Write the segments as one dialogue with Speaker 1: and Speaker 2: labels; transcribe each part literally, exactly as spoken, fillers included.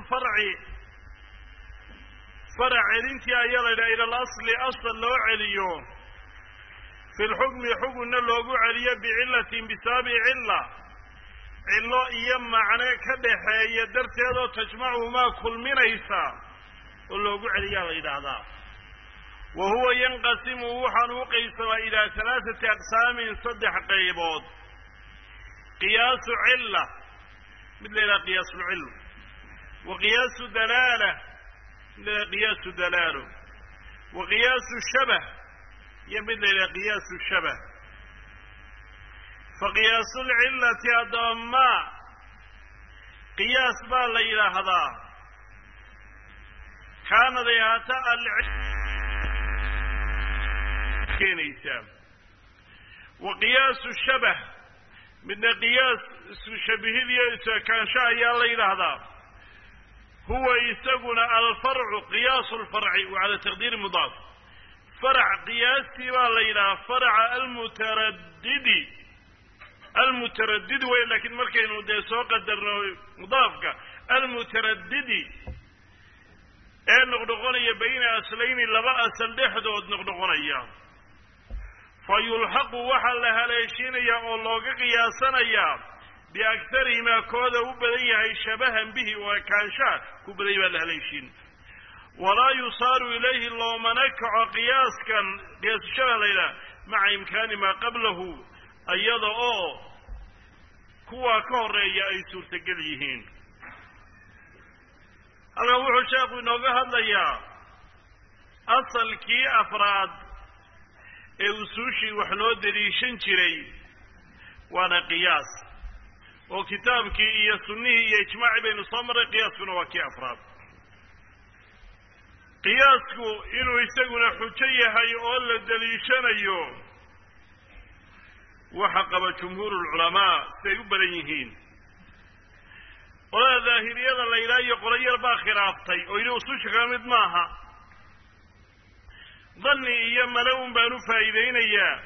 Speaker 1: الفرع فرع علنتي أيضا إلى الأصل أصل لو عليو في الحكم حكم لو عليا بعلة بسبب علة علة إيام معنى كدحية يدرت هذا تجمعهما كل من إيسا ولو عليا إلى هذا وهو ينقسم وحن وقيسما إلى ثلاثة أقسام صدح قيبود قياس علة مثل إلى قياس العلم وقياس دلالة مثل قياس دلالة وقياس الشبه يمثل إلى قياس الشبه فقياس العلة أضم قياس بال إلى هذا كان ذياتا العلم كينيسا وقياس الشبه من قياس شبه كان شاء يلا إلى هذا هو يسقون الفرع قياس الفرع وعلى تقدير مضاف فرع قياسي ولا فرع المتردد المتردد ولكن مركين ودي سو قدرنا مضافك المتردد ان نقدقونيا بين اصلين لبا اصل دحدود نقدقونيا فيلحق وحل هليشينيا او لوغا قياسنيا باكثرهما كودا وبديهي شبها به وكانشا كبدي بالهليشين ولا يصار اليه لو منكع قياس كان قياس شبه ليلى مع امكان ما قبله ايضا او كوا كوريا اي suurtagal yihiin alla wuxuu sheekhu inooga hadlayaa asalkii afraad ee usuushii wax loo daliishan jiray waana qiyaas oo kitaabkii iyo sunnihii iyo ijmaaci baynu soo maray qiyaaskuna waa kii afraad qiyaasku inuu isaguna xujo yahay oo la daliishanayo وحقب جمهور العلماء سيبرن يهين ولا ظاهرية الليلة يقول يربا خرافتي ويلو سوش غامد ماها ظني إيام لهم بانو فايدين إياه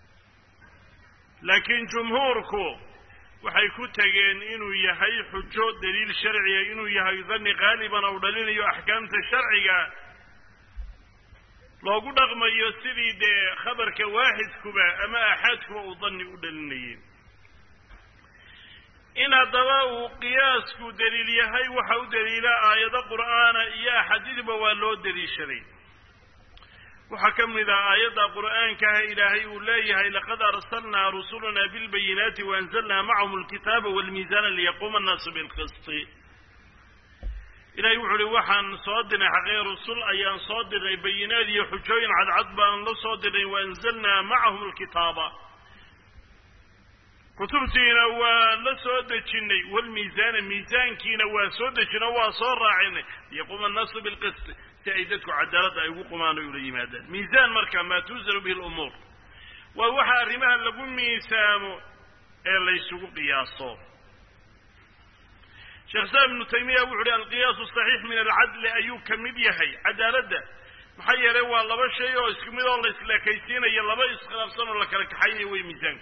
Speaker 1: لكن جمهوركو وحيكو تغين إنو يهي حجو دليل شرعي إنو يهي ظني غالبا أو دليل يو أحكامة الشرعية لو قد أغمى يسيري دي خبرك واحد كبا أما أحد كبا وظني أدلني إن الضواء قياسك دليل يهي وحو دليل آيات القرآن يا حديث بوالو دليل شري وحكم إذا آيات القرآن كها إلهي والله لقد أرسلنا رسولنا بالبينات وأنزلنا معهم الكتاب والميزان ليقوم الناس بالقسط إلهي وحولي وحان صادنا حقير رسول أيان صادنا بينات يحجوين على عدبا أن صادنا وأنزلنا معهم الكتابة كتبتين ولسودتشني والميزان ميزان كينا وسودتشنا وصار راعيني يقوم الناس بالقسط سعيدتك عدالة أيوكم أنه يريم هذا ميزان مركا ما توزن به الأمور ووحا رمها لقم ميسامو إلا يسوق قياسه شيخ سالم ابن تيمية وحده القياس الصحيح من العدل أيوب كمديهي عدالة محيا لوا الله بشيء واسكمي الله إسلاكيسين يلا ما يسخلاف صنع لك لك حيني ويميزان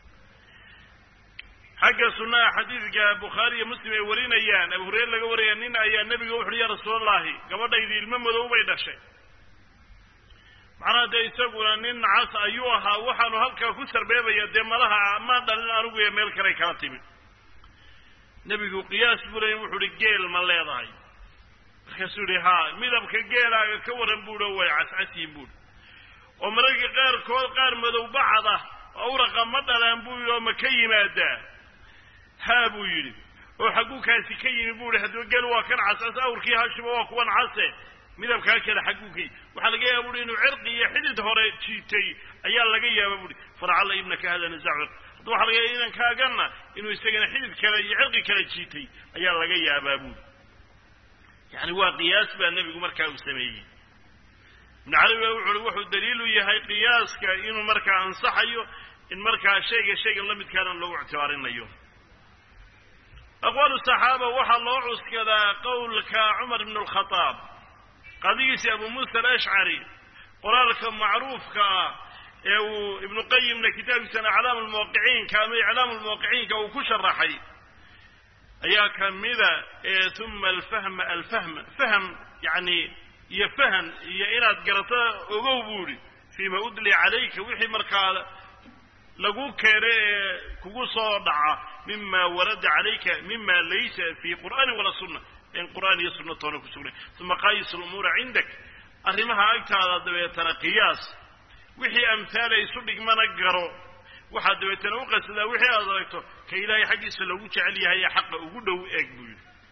Speaker 1: حق سنة حديث بخاري مسلم يورينا أيان أبو هريرة لقى وريانين أيان النبي وحده يا رسول الله قبل يدي الممد وبيد الشيء معناه ده يسقون أن عاص أيوها وحنو هلك كسر بيبا يدم لها ما دلنا أرجو يا ملك ريكاتيب نبي قياس بري وحول الجيل ما لا يضاي خسوري ها ميدب كجيل كورن بوده ويعس عسين بود ومرق غير كل قار مدو بعضه أو رقم مثلا بوده مكيم هذا ها بويري وحقوق كاسي كيم بوده هذا قال وكان عساس أو ركي هالشباب وكون عسى ميدب كاكل حقوقي وحلقيه بوده إنه عرقي يحدد هراء شيء أيال لقيه بوده فرع الله ابنك هذا نزعق waxa laga yeelan ka ganna inuu isagana xidid kale iyo cirqi kale jiitay ayaa laga yaabaa buu yaani waa qiyaas baa nabigu markaa uu sameeyay nacariga wuxuu wuxuu daliil u yahay qiyaaska inuu markaa ansaxayo in markaa shayga shayga la mid kaana loo ictibaarinayo aqwaal saxaaba waxa loo cuskadaa qowlka Umar ibn al-Khattab qadiisi Abu Musa al-Ash'ari qoraalka macruufka ee ibn Qayyim la kitaabkiisa A'laam al-Muwaqqi'in kaama A'laam al-Muwaqqi'in ka uu ku sharaxay أيا كمذا ثم الفهم الفهم فهم يعني يفهم يإراد قرطة أغوبوري فيما أدلي عليك وحي مركال لقو كيري كوكو دعا مما ورد عليك مما ليس في قرآن ولا سنة إن قرآن يسنة طونك سنة ثم قايس الأمور عندك أرمها أكتاد دويتنا قياس وحي أمثال يسبق من أقروا waxaad dabeetana u qasdaa wixii aad aragto ka ilaahay xaqiisa lagu jecel yahay xaq ugu dhow eeg buu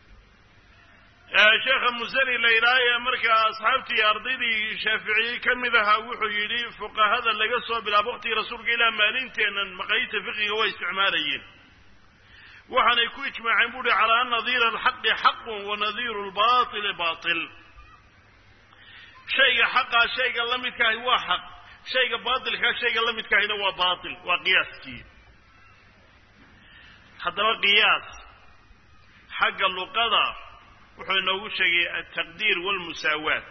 Speaker 1: ee sheekh musani leeyahay marka asxaabtii ardaydii shaafici kamidaha wuxuu yiri fuqahada laga soo bilaabo waqti rasuulka ilaa maalinteena maqayta fiqiga way isticmaalayeen waxaanay ku ijmaaceen buu ala nadhir al-haqq haqq wa nadhir al-batil batil shayga xaqa shayga la midka ah waa xaq شيء باطل كشيء لم يتكهنا هو باطل وقياس كي هذا قياس حق اللقطة وحنا نقول شيء التقدير والمساواة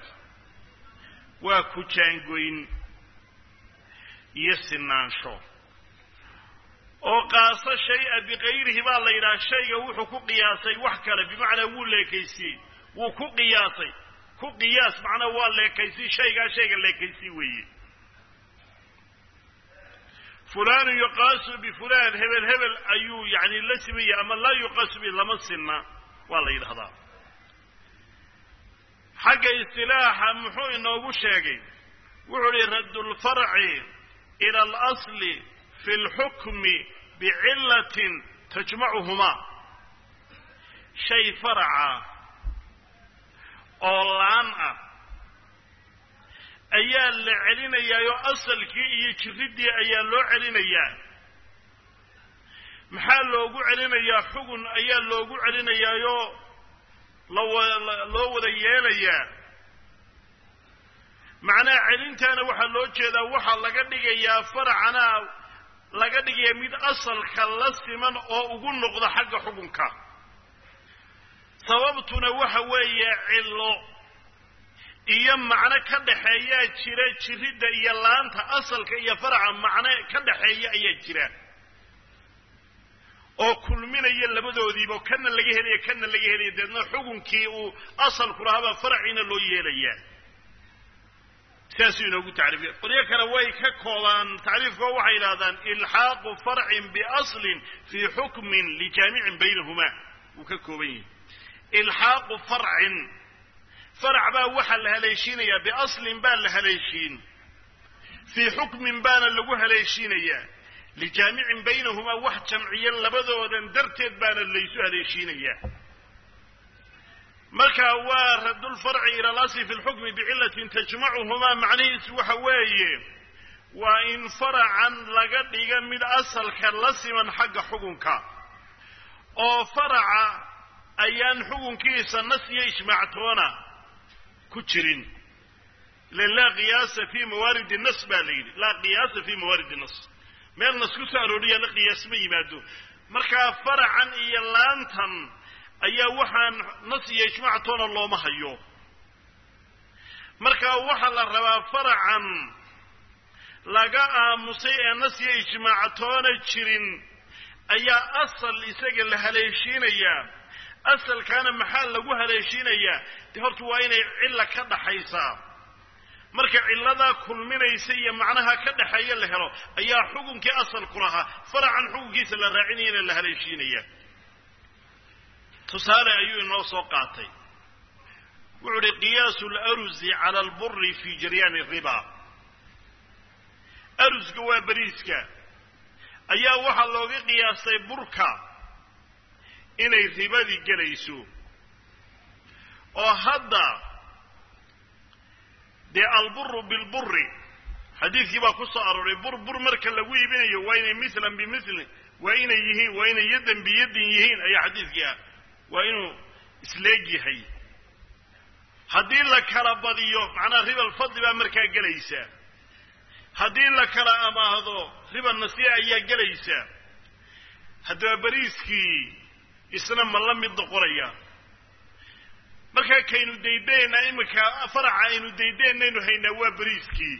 Speaker 1: وكوتشانغوين يسنان شو وقاس الشيء بغيره ما لا يرى شيء وحكو قياسي وحكر بمعنى ولا كيسي وكو قياسي كو قياس معنى ولا كيسي شيء شيء لا كيسي وي فلان يقاس بفلان هبل هبل أيو يعني لسمية أما لا يقاس بلمسنا والله يرهضا حق استلاح محو إنه بشاقي وعلي رد الفرع إلى الأصل في الحكم بعلة تجمعهما شيء فرع أولان ayaa la celinayaa asalkii iyo jiridii ayaa loo celinayaa maxaa loogu celinayaa xugun ayaa loogu celinayaa loo wada yeelayaa macna celintana waxa loo jeedaa waxa laga dhigayaa farcana laga dhigayaa mid asalka la siman oo ugu noqdo xagga xukunka sababtuna waxa weeye cilo iyo macna ka dhaxeeya jira jirida iyo laanta asalka iyo farca macna ka dhaxeeya ayaa jira oo kulminaya labadoodiiba kana laga helayo kana laga helayo dadna xukunkii uu asalku lahaa farciina loo yeelaya siyaasi inuu taariifiyo qoriyo kale way ka koobaan taariifka waxay yiraahdaan ilhaaqu far'in bi aslin fi hukmin li jami'in baynahuma uu ka kooban yahay ilhaaqu far'in فرع با waxa la haleeshinaya bi aslin ba la haleeshin fi hukmin bana lagu haleeshinaya li jami'in baynahuma wax jamciyan labadoodan darteed bana laysu haleeshinaya marka waa radul far'i ila al-asl fi al-hukm bi'illatin tajma'uhuma macnihiis waxa weeye waa in far'an laga dhiga mid asalka la siman xagga xukunka oo far'a ayaan xukunkiisa nasiya ijmaactoona كترين لا قياس في موارد النص بالليل لا قياس في موارد النص ما النص كسارودية لا قياس ما يبادو مركا فرعا إيلانتن أي وحن نص يجمع طول الله ما هيو مركا وحن الروا فرعا لقاء مسيء نص يجمع طول تشرين أي أصل يسجل هليشين أيام أصل كان محل لجوه هالشينية تهرت وين إلا كذا حيسا مركع إلا ذا كل من يسيء معناها كذا حي اللي هرو أي حكم كأصل كلها فرع عن حكم كيس الرعينين اللي هالشينية تصار أيو النص وقعتي وعلى قياس الأرز على البر في جريان الربا أرز جوا بريسكا أي واحد لو قياس بركة inay ribadi galayso oo hadda de alburu bilburri hadithii baa ku soo aroray burbur marka lagu iibinayo waa inay mislan bi misli waa inay yihiin waa inay yadan bi yadin yihiin ayaa hadithii waa inuu isleeyahay hadii la kala badiyo macna ribal fadli baa marka galaysa hadii la kala amaahdo ribal nasiya ayaa galaysa hadda bariiskii isna ma la mid noqonaya marka kaynu deydeenna imika faraca aynu deydeenaynu hayna waa bariiskii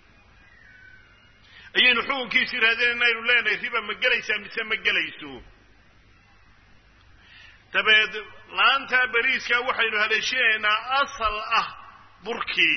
Speaker 1: ayaynu xukunkiisa raadinaynu leenahay riba ma galaysaa mise ma galayso dabeed laanta bariiska waxaynu haleeshinaynaa asal ah burkii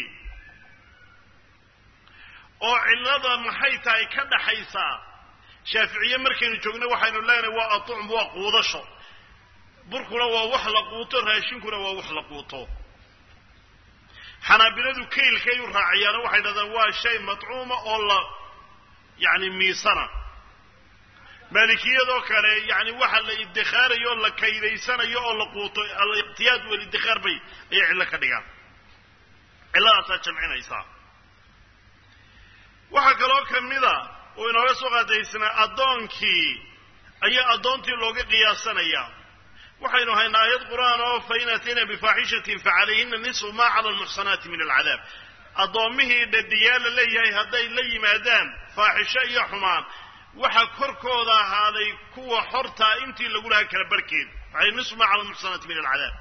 Speaker 1: oo cillada maxay tahay ka dhaxaysaa shaaficiye markaynu joogno waxaynu leenahay waa aطcm waa quudasho burkuna waa wax la quuto raashinkuna waa wax la quuto xanaabiladu kaylkay u raaciyaan waxay dhahdaan waa shay matcuuma oo la yani miisana maalikiyadoo kale yani waxa la idikhaarayo oo la kaydaysanayo oo la quuto al-iqtiyaad wal-idikhaar bay ayay cillo ka dhigaan cilladaasaa jamcinaysaa waxaa kaloo kamida oo inooga soo qaadaysnaa addoonkii ayaa addoontii looga qiyaasanayaa waxaynu haynaa aayad qur'aan oo fain atayna bifaaxishatin facalayhina nisfu maa cala almuxsanaati min alcadaab addoommihii dhadiyaa la leeyahay hadday la yimaadaan faaxisho iyo xumaan waxa korkooda ahaaday kuwa xortaa intii lagu lahaa kala barkeed waxay nisfu maa cala almuxsanaati min alcadaab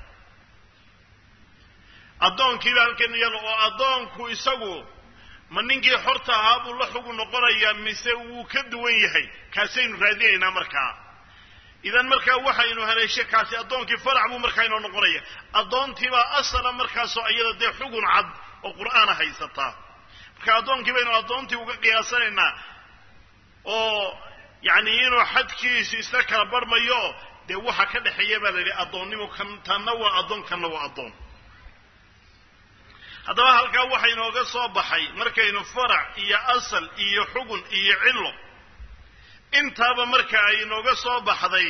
Speaker 1: addoonkiiba halkan iyada oo addoonku isagu ma ninkii xorta ahaa buu la xugu noqonayaa mise wuu ka duwan yahay kaasaynu raadinaynaa markaa idan markaa waxaynu haleeshay kaasi addoonkii farac buu markaa inoo noqonaya addoontiibaa asala markaasoo iyada dee xugun cad oo qur'aana haysataa marka addoonkii baynu addoontii uga qiyaasanaynaa oo yacni inuu xadkiisu isla kala barhmayo dee waxa ka dhexeeya baa la yidhi addoonnimo kan tanna waa addoon kanna waa addoon haddaba halkaa waxaa inooga soo baxay markaynu farac iyo asal iyo xugun iyo cillo intaaba marka ay inooga soo baxday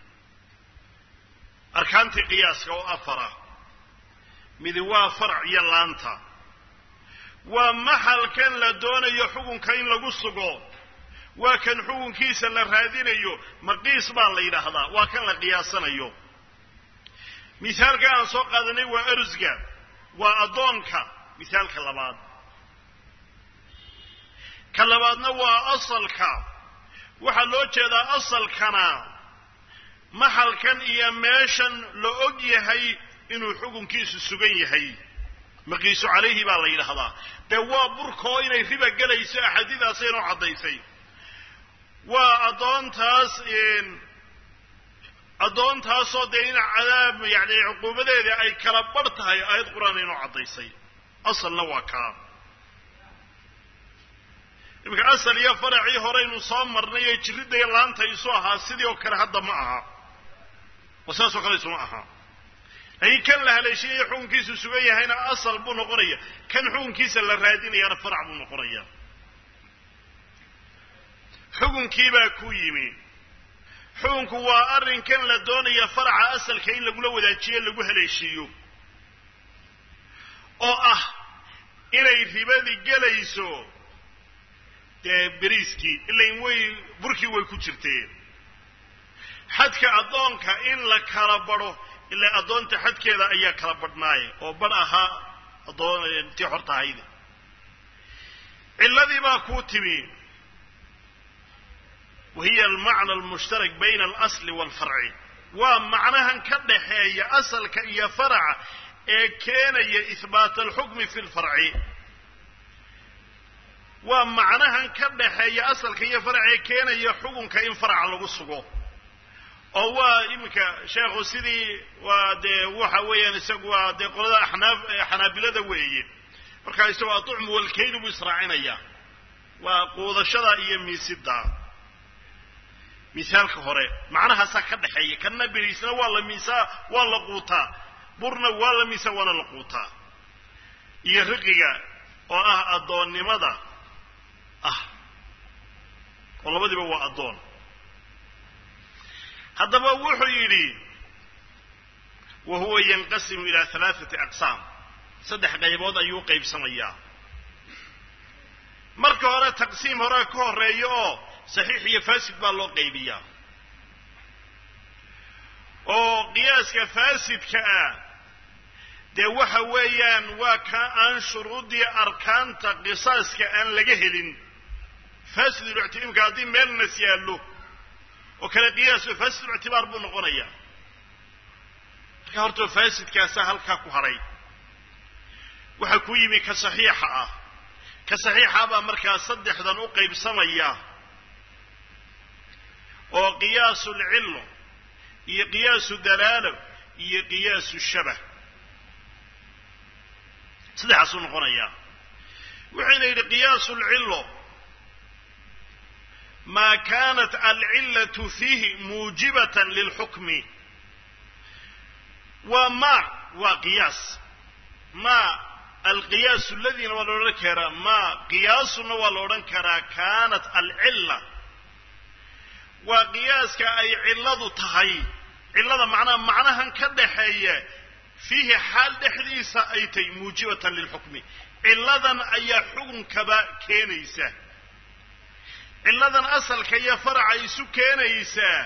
Speaker 1: arkaantii qiyaaska oo afara midi waa farac iyo laanta waa maxalkan la doonayo xukunka in lagu sugo waa kan xukunkiisa la raadinayo maqiis baa la yidhaahdaa waa kan la qiyaasanayo misaalka aan soo qaadanay waa arusga waa addoonka misaalka labaad ka labaadna waa asalka waxaa loo jeedaa asalkana maxalkan iyo meeshan la og yahay inuu xukunkiisu sugan yahay maqiisu calayhi baa la yidhaahdaa dee waa burkoo inay riba gelayso axaadiidaasa inoo caddaysay waa addoontaas addoontaasoo dee in cadaab yani cuquubadeeda ay kala barh tahay aayad qur-aan inoo caddaysay asalna waa kaa iminka asal iyo faracii horeynu soo marnay ee jirridday laanta isu ahaa sidii oo kale hadda ma aha oo saasoo kale isuma aha laakiin kan la haleeshiyayo xukunkiisu sugan yahayna asal buu noqonaya kan xukunkiisa la raadinayana farac buu noqonaya xukunkiibaa ku yimi xukunku waa arrinkan la doonaya faraca asalka in lagula wadaajiyo lagu haleeshiiyo oo ah inay ribadii gelayso dee beriiskii ilain way burkii way ku jirteen xadka addoonka in la kala badho ilaa addoonta xadkeeda ayaa kala badhnaaye oo badh ahaa addoontii xorta ahayde cilladii baa kuu timi wahiya almacna almushtarak bayna alasli waalfarci waa macnahan ka dhaxeeya asalka iyo faraca ee keenaya ihbaat alxukmi fi lfarci waa macnahan ka dhaxeeya asalka iyo faraca ee keenaya xukunka in faraca lagu sugo oo waa iminka sheekhu sidii waa dee waxa weeyaan isagu waa dee qolada axnaaf xanaabilada weeye markaa isagoo aطucmu walkaydu buu israacinaya waa quudashada iyo miisida misaalka hore macnahaasaa ka dhaxeeya kanna beriisna waa la miisaa waa la quutaa burna waa la miisaa waana la quutaa iyo riqiga oo ah addoonnimada ah oo labadiiba waa addoon haddaba wuxuu yidhi wa huwa yanqasimu ilaa halaathati aqsaam saddex qaybood ayuu qaybsamayaa marka hore taqsiim horea ka horeeya oo saxiix iyo faasid baa loo qaybiyaa oo qiyaaska faasidka ah dee waxa weeyaan waa ka aan shuruudii arkaanta qisaaska aan laga helin faasidulctimka haddii meel nas yaallo oo kale qiyaasu faasidulctibaar buu noqonayaa marka horta faasidkaasa halkaa ku hadhay waxaa ku yimi ka saxiixa ah ka saxiixa baa markaa saddexdan u qaybsamaya oo qiyaasulcillo iyo qiyaasu dalaalo iyo qiyaasu shabah saddexaasuu noqonayaa waxayna yidhi qiyaasu alcillo maa kaanat alcillatu fiihi muujibatan lilxukmi waa ma waa qiyaas ma alqiyaasu aladiina waa la odhan karaa ma qiyaasuna waa la odhan karaa kaanat alcilla waa qiyaaska ay cilladu tahay cillada macnaha macnahan ka dhaxeeya fiihi xaal dhexdiisa ay tahay muujibatan lilxukmi cilladan ayaa xukunkaba keenaysa cilladan asalka iyo faraca isu keenaysaa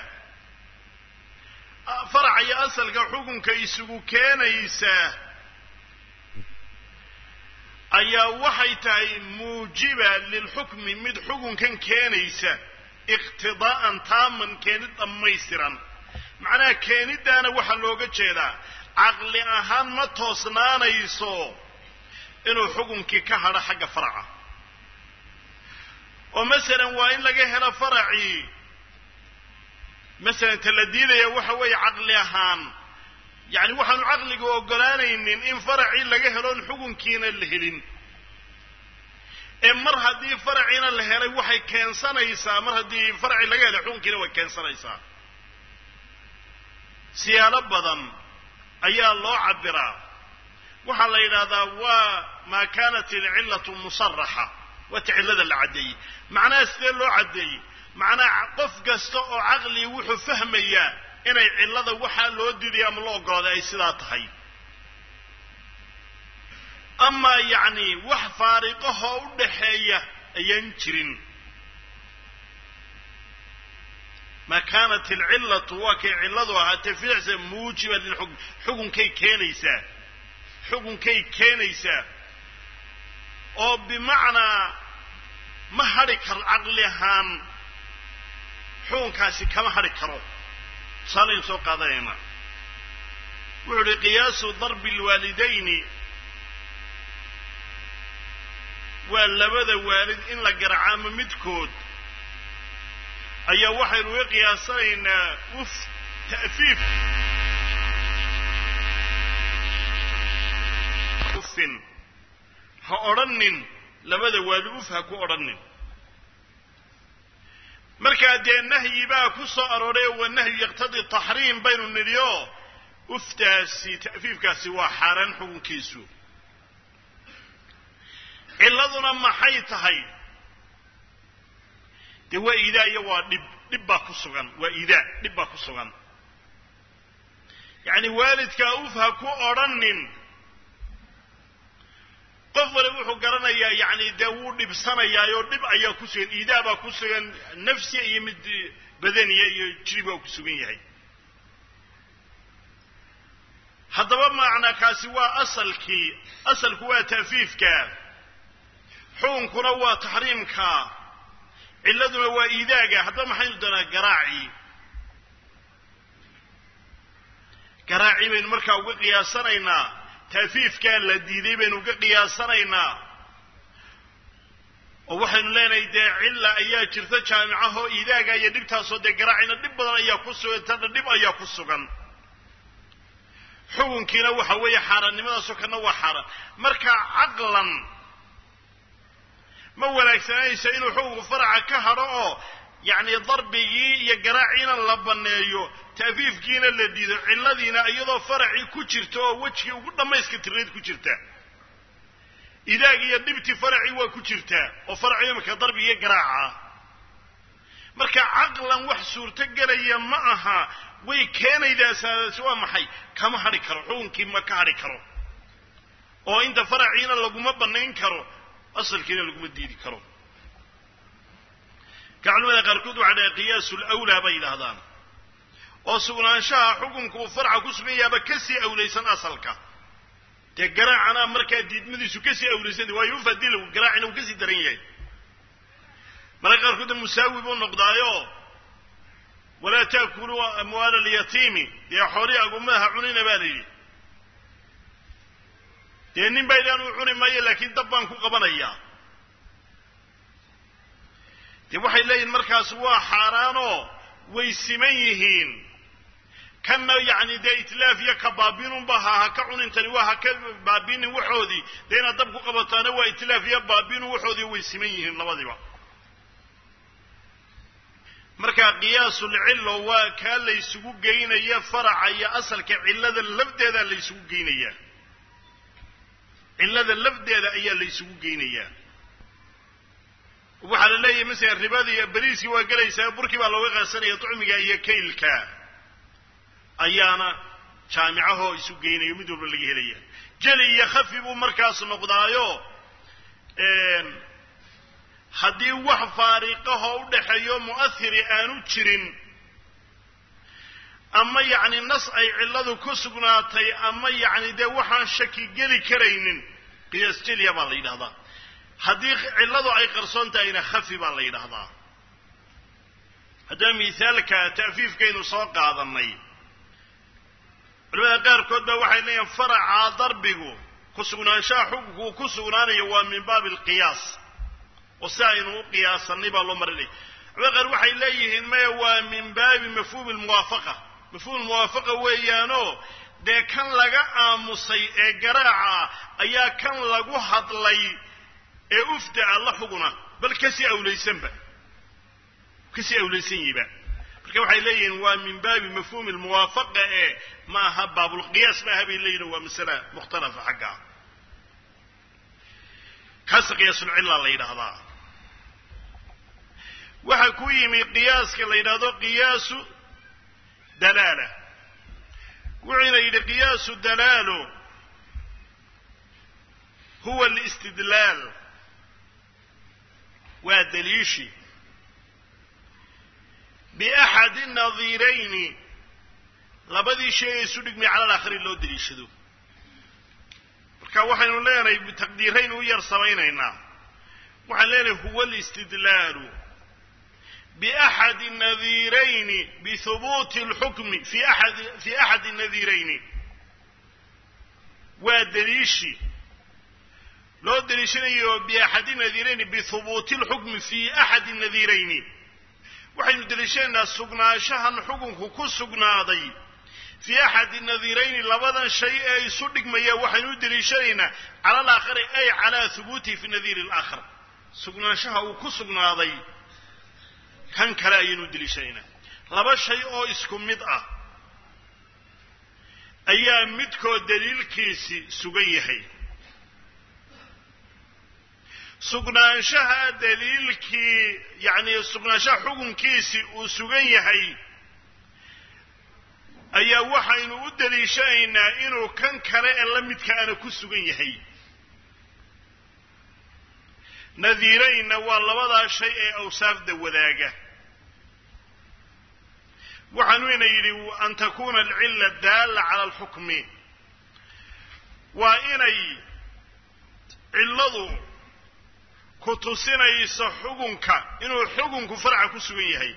Speaker 1: faraca iyo asalka xukunka isugu keenaysaa ayaa waxay tahay muujiba lilxukmi mid xukunkan keenaysa iqtidaa'an taaman keenid dhammaystiran macnaha keenidaana waxaa looga jeedaa caqli ahaan ma toosnaanayso inuu xukunkii ka hadho xagga faraca oo masalan waa in laga helo faracii masalan ta la diidaya waxa weeye caqli ahaan yacni waxaanu caqliga ogolaanaynin in faracii laga heloon xukunkiina la helin ee mar haddii faraciina la helay waxay keensanaysaa mar haddii faracii laga helay xukunkiina way keensanaysaa siyaalo badan ayaa loo cabiraa waxaa la yidhaahdaa waa maa kaanat alcillatu musaraxa waa ta cillada la caddeeyey macnaha sidee loo caddeeyey macnaha qof kasta oo caqli wuxuu fahmayaa inay cillada waxaa loo diiday ama loo ogolaaday ay sidaa tahay amaa yacni wax faariqahoo u dhaxeeya ayaan jirin maa kaanat alcillatu waa kay cilladu ahaatee ficsa muujiba lilxukm xukunkay keenaysaa xukunkay keenaysaa oo bimacnaa ma hadhi karo caqli ahaan xukunkaasi kama hadhi karo tusaalaynu soo qaadanayna wuxuu uhi qiyaasu darbi alwaalidayni waa labada waalid in la garacaamo midkood ayaa waxaynu uga qiyaasanaynaa uf ta'fiif ufin ha odhanin labada waalid uf ha ku odhanin markaa dee nahyi baa ku soo arooray oo waa nahyu yaqtadii taxriim baynu nidhi oo uftaasi ta'fiifkaasi waa xaaraan xukunkiisu cilladuna maxay tahay dee waa iidaa iyo waa dhib dhib baa ku sugan waa iidaa dhib baa ku sugan yacni waalidkaa uf ha ku odhanin qof wale wuxuu garanayaa yacni dee wuu dhibsanayaayoo dhib ayaa ku sugan iidaa baa ku sugan nafsiya iyo mid badaniya iyo jiri baa ku sugan yahay haddaba macnaa kaasi waa asalkii asalku waa ta'fiifka xukunkuna waa taxriimka cilladuna waa iidaaga haddaba maxaynu doonaa garaacii garaacii baynu markaa uga qiyaasanaynaa ta'fiifkaa la diiday baynu uga qiyaasanaynaa oo waxaynu leenahay dee cilla ayaa jirta jaamicahoo iidaaga iyo dhibtaasoo dee garaacina dhib badan ayaa ku sugan tana dhib ayaa ku sugan xukunkiina waxa weeye xaaraannimadaasoo kana waa xaaraan marka caqlan ma wanaagsanaysa inuu xukunku faraca ka hadho oo yacni darbigii iyo garaaciina la banneeyo ta'fiifkiina la diido cilladiina iyadoo faracii ku jirta oo wejkii ugu dhammayska tirnayd ku jirta idaagi iyo dhibtii faracii waa ku jirtaa oo faracii imika darbi iyo garaaca marka caqlan wax suurto gelaya ma aha way keenaydaa saadaasi waa maxay kama hadhi karo xukunkii ma ka hadhi karo oo inta faraciina laguma bannayn karo asalkiina laguma diidi karo ka culimada qaarkood waxaa dhahay qiyaasu lawlaa bay yidhaahdaan oo sugnaanshaha xukunka uu farca ku sugan yahaaba kasii awlaysan asalka dee garaacana markaa diidmadiisu kasii awlaysanta waayo uf haddii lagu garaacina uu kasii daran yahay mararka qaarkoodna musaawi buu noqdaayo walaa taakuluu amwaala alyatiimi dee xoolii agumaha cunina baa la yidhi dee nin baa idhaan uu cuni maayo laakiin dab baan ku qabanayaa dee waxay leeyihin markaas waa xaaraanoo way siman yihiin كان يعني ده إتلاف يكبابين بها كعون انتني وها كبابين وحودي دينا دبكو قبطانا وإتلاف يبابين وحودي ويسميهم لبضيبا مركا قياس العلة وكان ليسوق جينيا فرع يا أصل كعلة اللفظ هذا ليسوق جينيا علة اللفظ هذا أي ليسوق جينيا وحال الله مثلا الرباضي بريسي وقليسا بركي بالله غسل يطعمك أي كيلكا ayaana jaamicaho isu geenayo mid walba laga helaya jali yakhafibu markaas noqdaayo een hadii wax faariqaho u dhaxeeyo mu'athiri aanu jirin ama yaani nas ay ciladu ku sugnaatay ama yaani de waxaan shaki gali kareynin qiyaas jaliya baa la yiraahdaa hadii ciladu ay qarsoon tahayna khafi baa la yiraahdaa hada misaalka ta'fiifkeenu soo qaadanay culimada qaarkood baa waxay leeyihiin faraca darbigu ku sugnaanshaha xukunku ku sugnaanayo waa min baab alqiyaas oo saayinu qiyaasanay baa loo marinay culimada qaar waxay leeyihiin ma waa min baab mafhuum almuwaafaqa mafhuum almuwaafaqa weeyaano de kan laga aamusay ee garaaca ayaa kan lagu hadlay ee ufda Allah xuguna bal kasi awlaysanba kasi awlaysan yiba marka waxay leeyihiin waa min baab mafhuum almuwaafaqa ee ma ha baab alqiyaas ma ha leeyihiin waa mas'ala mukhtalafa xaqa kaas qiyaas al-illa la yiraahdaa waxa ku yimi qiyaaska la yiraahdo qiyaasu dalala wuxuu yiri qiyaasu dalalu huwa al-istidlal wa dalishi بأحد النظيرين لبدي شيء يسودك على الآخر لو دليشدو كواحد لنا بتقديرين ويرسمين هنا وحلنا هو الاستدلال بأحد النظيرين بثبوت الحكم في أحد في أحد النظيرين ودليشي لو دليشنا بأحد النظيرين بثبوت الحكم في أحد النظيرين waxaynu dalisheena sugnaanshahan xukunku ku sugnaaday fi ahad an-nadhirayn labadan shay ee isu dhigmaya waxaynu dalisheena ala al-akhir ay ala thubuti fi nadhir al-akhir sugnaanshaha uu ku sugnaaday kan kale aynu dalisheena laba shay oo isku mid ah ayaa midkood daliilkiisi sugan yahay sugnaanshaha daliilkii yani sugnaanshaha xukunkiisi uu sugan yahay ayaa waxaynu u daliishaynaa inuu kan kale ee la midka ana ku sugan yahay nadiirayna waa labadaa shay ee awsaafda wadaaga waxaanu ina yidhi an takuuna alcilla daalla cala alxukmi waa inay cilladu kutusinaysa xukunka inuu xukunku farca ku sugan yahay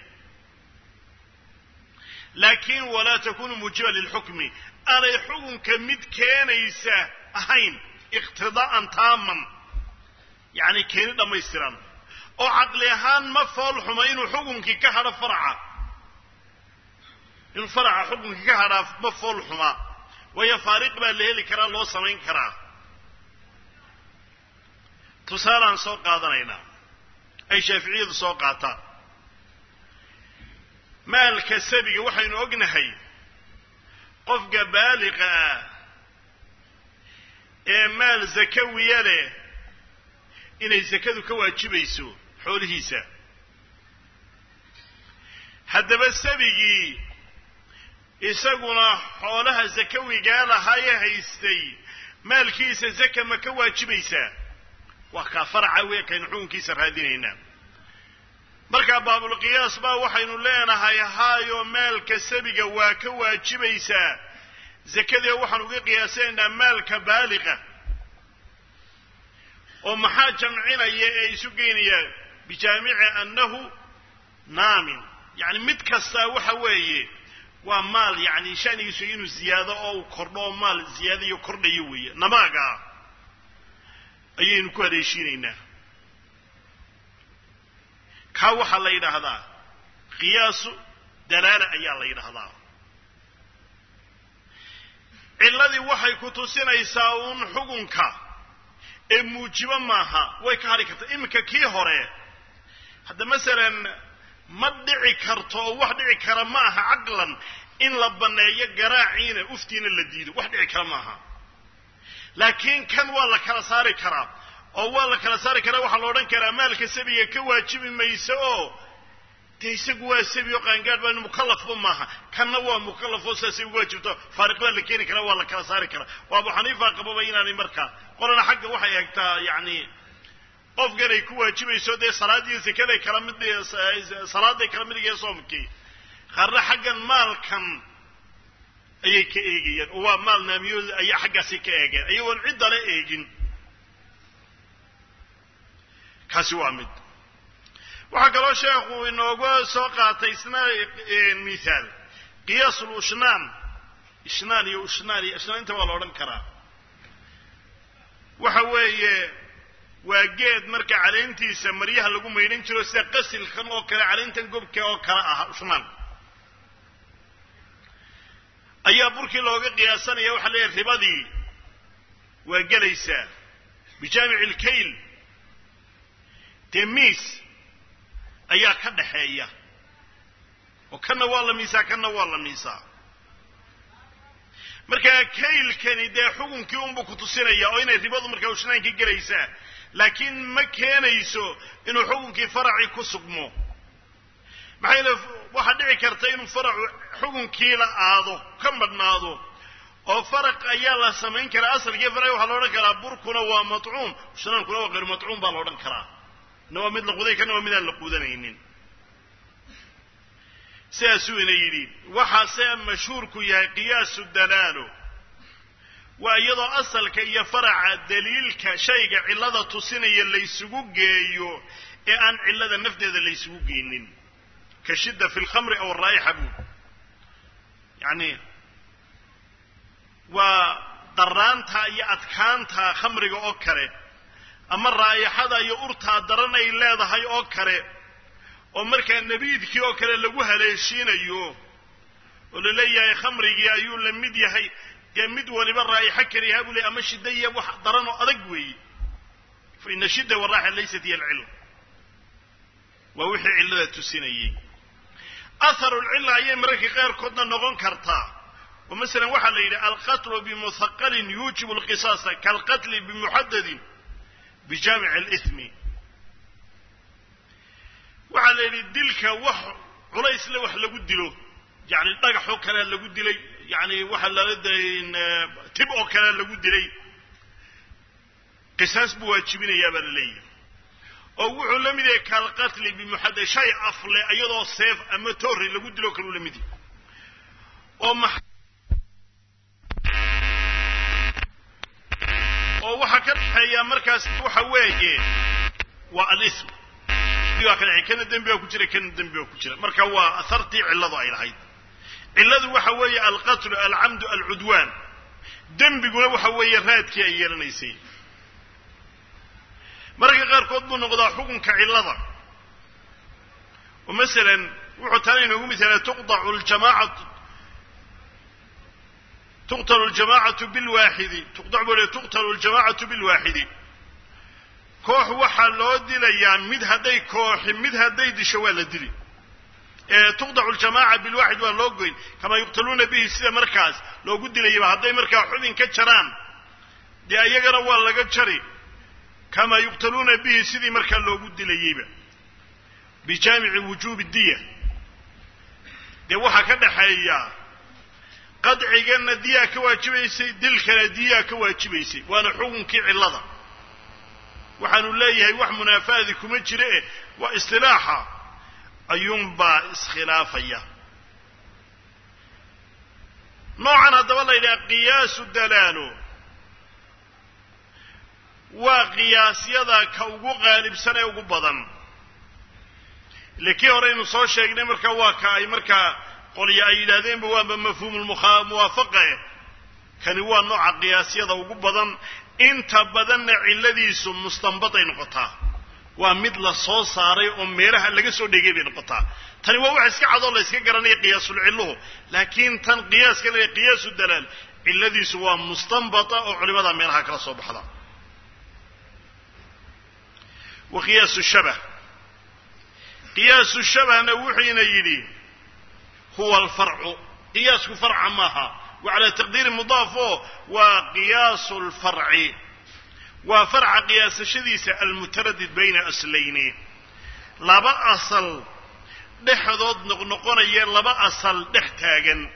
Speaker 1: laakiin wala takunu mujiba lilhukmi ana xukunka mid keenaysa ahayn iqtidaan taaman yani keen dhamaystiran oo aqli ahaan ma fool xuma inuu xukunki ka hada farca in farca xukunki ka hada ma fool xuma way faariq baa leeli kara loo sameyn karaa tusaalaan soo qaadanayna ay shaafiiciyadu soo qaataan maalka sabiga waxaynu ognahay qofka baaliqa ee maal zakawiya leh inay zakadu ka waajibayso xoolihiisa haddaba sabigii isaguna xoolaha zakawiga lahaye haystay maalkiisa zaka ma ka waajibaysaa وكا فرع ويكن حونكيس رادينينا marka baabul qiyaas ba waxaynu leenahay haayo maalka sabiga waa ka waajibaysa zakada waxaan uga qiyaasaynaa maalka baaliqa oo maxaa jamcinaya ee isu geynaya bijaamici annahu naamin yani mid kasta waxa weeye waa maal yani shanigiisu inuu ziyaado oo kordho maal ziyaadiyo kordhayo weeye namaaga ayaynu ku haleeshiinaynaa ka waxa la yiraahdaa qiyaasu dalaala ayaa la yiraahdaa cilladii waxay ku tusinaysaa uun xukunka ee muujiba maaha way ka hadhi kartaa iminka kii hore hadda masalan ma dhici karto oo wax dhici kara ma aha caqlan in la baneeyo garaaciina uftiina la diido wax dhici kara maaha laakiin kan waa la kala saari karaa oo waa la kala saari karaa waxaa la odhan karaa maalka sabiga ka waajibi mayso oo dee isagu waa sabi oo qaangaadh baa mukallafba maaha kanna waa mukallaf oo saasay ugu waajibto faariq baa la keeni karaa waa la kala saari karaa waa Abu Xaniifa qababa inaanay markaa qolana xagga waxay eegtaa yacni qofkanay ku waajibayso dee salaadii zakaday kala mid salaaday kala mid iyo soomkii qarra xaggan maalkan ayay ka eegayaan oo waa maal naamiyooda ayaa xaggaasi ka eegeen ayagoon cidda la eegin kaasi waa mid waxaa kaloo sheekhu inooga soo qaatay isna misaal qiyaas ulushnaan ishnaan iyo ushnaan iyo ishnaan inta waa la odhan karaa waxa weeye waa geed marka caleentiisa maryaha lagu maydhan jiro sida qasilkan oo kale caleentan gobka oo kale ah ushnaan ayaa burkii looga qiyaasanaya waxa leeyahay ribadii waa gelaysaa bijaamic ilkayl temiis ayaa ka dhaxeeya oo kana waa la miisaa kana waa la miisaa markaa kaylkani dee xukunkii unbuu ku tusinaya oo inay ribadu markaa ushnaankii gelaysaa laakiin ma keenayso inuu xukunkii faracii ku sugmo maxaa yeele waxaa dhici karta inuu faracu xukunkii la aado ka madhnaado oo faraq ayaa la samayn karaa asalkii faraci waxaa la odhan karaa burkuna waa matcuum ushnaankuna waa hayr matcuum baa la odhan karaa na waa mid la quday kana waa midaan la quudanaynin sidaasuu ina yidhi waxaase mashhuurku yahay qiyaasu dalaalo waa iyadoo asalka iyo faraca daliilka shayga cillada tusinaya laysugu geeyo ee aan cillada nafteeda laysugu geynin ka shidda fi lkhamri aw araa'ixa buu yacni waa daraanta iyo adkaanta khamriga oo kale ama raa'ixada iyo urtaa daran ay leedahay oo kale oo markaa nabiidkii oo kale lagu haleeshiinayo oo la leeyahay khamrigii ayuu la mid yahay dee mid waliba raa'ixa keliyaha buu leeyahy ama shidda iyo wax daran oo adag weeye fa ina shidda waraaxa laysat hiya alcilla waa wixii cillada tusinayey atharu lcilla ayay mararka qaarkoodna noqon kartaa oo masalan waxaa la yidhi alqatlu bimuhaqalin yuujibu alqisaasa kaalqatli bimuxadadin bijaamic alismi waxaa la yidhi dilka wax culaysle wax lagu dilo yani dhagaxoo kalea lagu dilay yani waxa lala dayn tib oo kalea lagu dilay qisaas buu waajibinayaa baa la leeyahay oo wuxuu la mid yahay kaalqatli bimuxadad shay afle iyadoo seef ama torri lagu dilo kaluu la mid yahay oo ma oo waxa ka dhaxeeya markaas waxa weeye waa alism diga kale kana dambi ku jira kana dambi ku jira marka waa asartii cilladu ay lahayd cilladu waxa weeye alqatl al'amd al'udwan dambiguna waxa weeye raadkii ay yeelanaysay marka qaar kood buu noqdaa xukunka cillada oo midalan wuxuu taanay inuu midalan tuqda'u al-jama'atu تقتل الجماعة بالواحد تقطع ولا تقتل الجماعة بالواحد كوح وحلو دليا مد هدي كوح مد هدي دي شوال دلي اه تقطع الجماعة بالواحد واللوغين كما يقتلون به سيدا مركز لو قد لي هدي مركز حذين كتشران دي ايقرا ولا قتشري كما يقتلون به سيدي مركز لو قد لي بجامع وجوب الدية دي وحا كده حيا قدعينا ديا كواجبيسي دلكنا ديا كواجبيسي وانا حكمكي علده waxaanu leeyahay wax munaafaadi kuma jire waa istilaaha ayuunba iskhilaafaya noocan hadaba la yidhaha qiyaasu dalaalo waa qiyaasyada ka ugu qaalibsan ee ugu badan lakii horeynu soo sheegnay marka waa ka ay markaa qolya ay yidhaahdeenba waaba mafhuumulmuwaafaqa kani waa nooca qiyaasyada ugu badan inta badanna cilladiisu mustanbad ay noqotaa waa mid la soo saaray oo meelaha laga soo dhigay bay noqotaa tani waa wax iska cadoo la iska garanaya qiyaasul cilluhu laakiin tan qiyaaska la qiyaasu dalaal
Speaker 2: ciladiisu waa mustanbata oo culimada meelaha kala soo baxda wa qiyaasu shabah qiyaasu shabahna wuxuuna yidhi huwa alfarcu qiyaasku farca maaha وعلى تقدير مضاف وقياس الفرع وفرع قياس الشديس المتردد بين أصلين لبا أصل دحضود نقنقونيين لبا أصل دحتاغن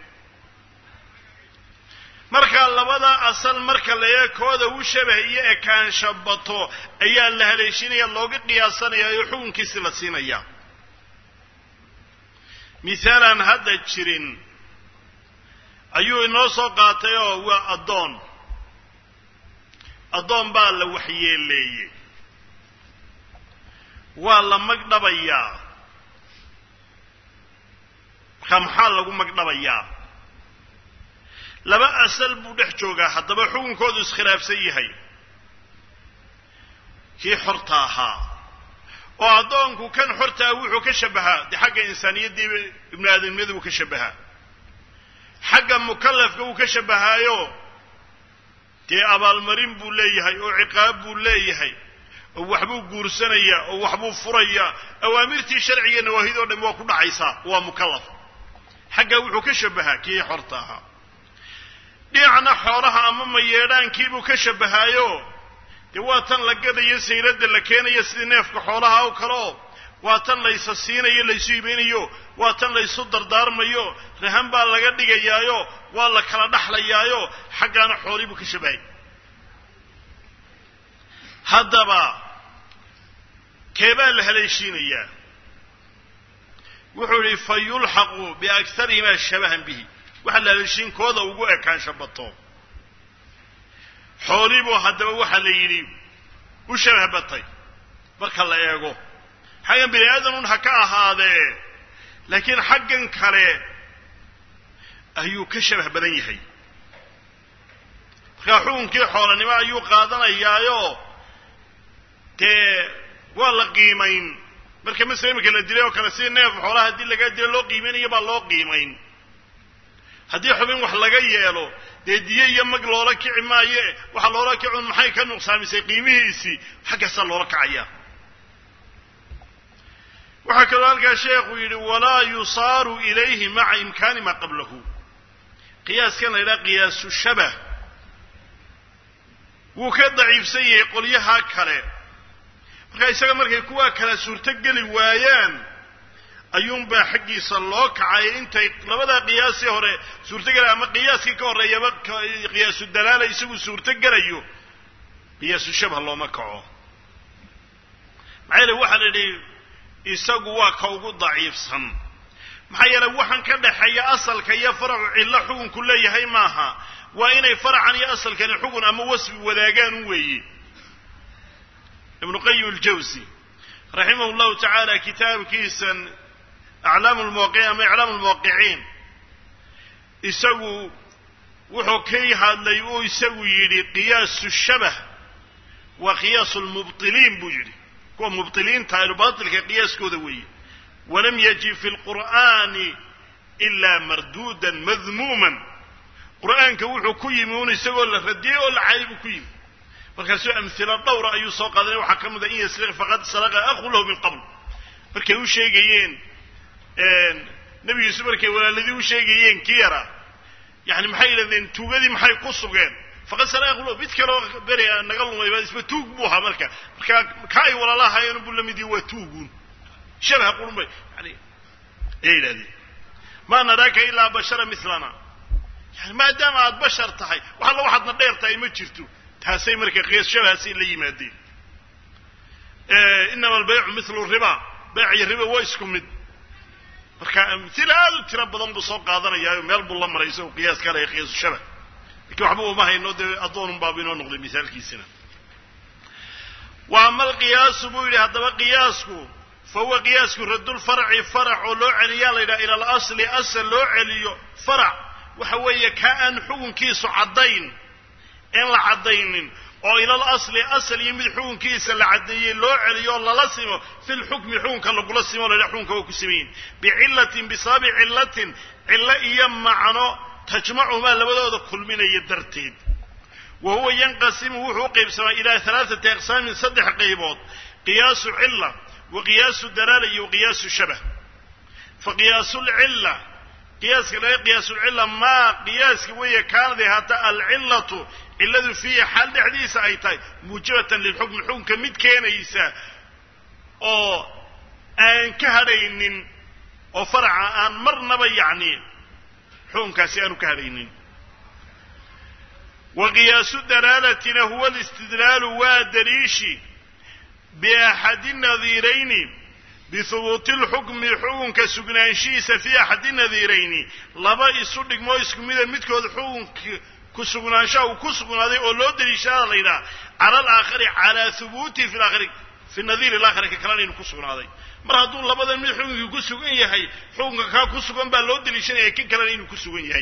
Speaker 2: marka labada asal marka la eekooda uu shabahiye ee kaan shabato ayaa la haleeshinaya looga qiyaasanayo xukunkiisa la siinaya misaalan hadda jirin ayuu inoo soo qaatay oo waa adoon adoon baa la waxyeeleeyay waa la magdhabayaa maxaa lagu magdhabayaa laba asal buu dhex joogaa haddaba xukunkoodu iskhilaafsan yahay kii xorta ahaa oo addoonku kan xortaa wuxuu ka shabahaa dee xagga insaaniyaddii ibnu aadamnimada uu ka shabahaa xagga mukallafka uu ka shabahaayo dee abaalmarin buu leeyahay oo ciqaab buu leeyahay oo waxbuu guursanayaa oo waxbuu furayaa awaamirtii sharciga nawaahidoo dhan waa ku dhacaysaa waa mukallaf xagga wuxuu ka shabahaa kii xorta ahaa dhinacna xoolaha ama mayeedhaankiibuu ka shabahaayo dee waa tan la gadayo sayladda la keenayo sidii neefka xoolaha oo kaleo waa tan laysa siinayo laysu iibinayo waa tan laysu dardaarmayo rahan baa laga dhigayaayo waa la kala dhaxlayaayo xaggaana xoolii buu ka shabahay haddaba keebaa la haleeshiinayaa wuxuu idhi fa yulxaqu biaktarihimaa shabahan bihi waxa la haleeshiinkooda ugu ekaan shabato xooliibuu haddaba waxaa la yidhi u shabah batay marka la eego xaggan bini aadam ha ka ahaadee laakiin xaggan kale ayuu ka shabah badan yahay markaa xukunkii xoolanimo ayuu qaadanayaayo dee waa la qiimayn marka masala imika la dilay oo kale sidii neef xoolaha haddii lagaa dilo loo qiimaynayo baa loo qiimayn haddii xubin wax laga yeelo dee diye iyo mag loola kici maaye waxa loola kicun maxay ka nuqsaamisay qiimihiisii xaggaasaa loola kacaya waxaa kaloo halkaa sheekhu yidhi walaa yusaaru ilayhi maca imkaani maa qablahu qiyaaskan la yidhaha qiyaasu shabah wuu ka daciifsan yahay qolyaha kale markaa isaga markay kuwaa kala suurtogeli waayaan ayuunbaa xaggiisa loo kacay intay labadaa qiyaasii hore suurtogela ama qiyaaskii ka horreeyaba qiyaasu dalaala isagu suurtogelayo qiyaasu shabah looma kaco maxaa yeele waxaa la yidhi isagu waa ka ugu daciifsan maxaa yeelay waxaan ka dhaxeeya asalka iyo faracu cillo xukunku leeyahay maaha waa inay faracan iyo asalkani xukun ama wasfi wadaagaan u weeye ibnu qayim aljawsi raximahu llahu tacaala kitaabkiisan aclaamu lmuwaqiciin ama iclaamu lmuwaqiciin isagu wuxuu ka hadlay uu isagu yidhi qiyaasu shabah waa qiyaasu lmubtiliin buu yidhi kuwa mubtiliinta ahlu baatilka qiyaaskooda weeye walam yaji fi lqur'aani ilaa marduudan madmuuman qur'aanka wuxuu ku yimi un isagoo la radiyey oo la cayay buu ku yimi markaasuu amhilo dhowra ayuu soo qaadanay waxaa ka mid a in yasriq faqad saraqa akhu lahu min qabl markay u sheegayeen nebi yuusuf markay walaaladii u sheegayeen kii yaraa yani maxay yidhahdeen tuugadii maxay ku sugeen faqad saraqa akhu lahu mid kaloo beri naga lumay baa isba tuug buu ahaa marka markaa ka ay walaalahaayeen buu la mid yahay waa tuugun shabaha qurunbay yani ayay yidhahdeen maa naraaka ilaa bashara milana yani maadaama aad bashar tahay wax alla waxaadna dheer tahay ma jirto taasay marka qiyaas shabahaasi la yimaadeen inama albaycu mithlu riba bayc iyo riba waa isku mid marka amhila aad u tiro badan buu soo qaadanayaayo meel buu la maray isagoo qiyaas kale qiyaasu shabah lakiin waxba uma hayno dee addoonun baaba inoo noqday misaalkiisina wa ama alqiyaasu buu yidhi haddaba qiyaasku fa huwa qiyaasku raddulfarci farac oo loo celiyaa la yidhaha ila alasli asal loo celiyo farac waxa weeye ka aan xukunkiisu caddayn in la caddaynin oo ilal asli asal iyo mid xukunkiisa la caddeeyey loo celiyo oo lala simo fi lxukmi xukunka lagula simo la yidhaha xukunka waa ku simayin bicillatin bisababi cillatin cillo iyo macno tajmacuhumaa labadooda kulminaya darteed wa huwa yanqasimu wuxuu u qaybsamaa ilaa alaaati aqsaamin saddex qaybood qiyaasu cilla wa qiyaasu dalaala iyo qiyaasu shabah fa qiyaasulcilla qiyaaska laga qiyaasulcilla maa qiyaaska weeye kaanad ahaata alcillatu cilladu fiihi xaal dhexdiisa ay tahay muujibatan lilxukmi xukunka mid keenaysa oo aan ka hadhaynin oo faraca aan marnaba yacni xukunkaasi aanu ka hadhaynin wa qiyaasu dalaalatina huwa alistidlaalu waa daliishi biaxadi nadiirayni bihubuuti lxukmi xukunka sugnaanshihiisa fii axadi nadiirayni laba isu dhigmoo isku mida midkood xukunka ku sugnaanshaha uu ku sugnaaday oo loo daliishada la yidhaha cala alaakhari calaa hubuutihi fi laakhari fi nadiiri alaakhari ka kalena inuu ku sugnaaday mar hadduu labadan mid xukunkii ku sugan yahay xukunka kaa ku sugan baa loo daliishanaya kan kalena inuu ku sugan yahay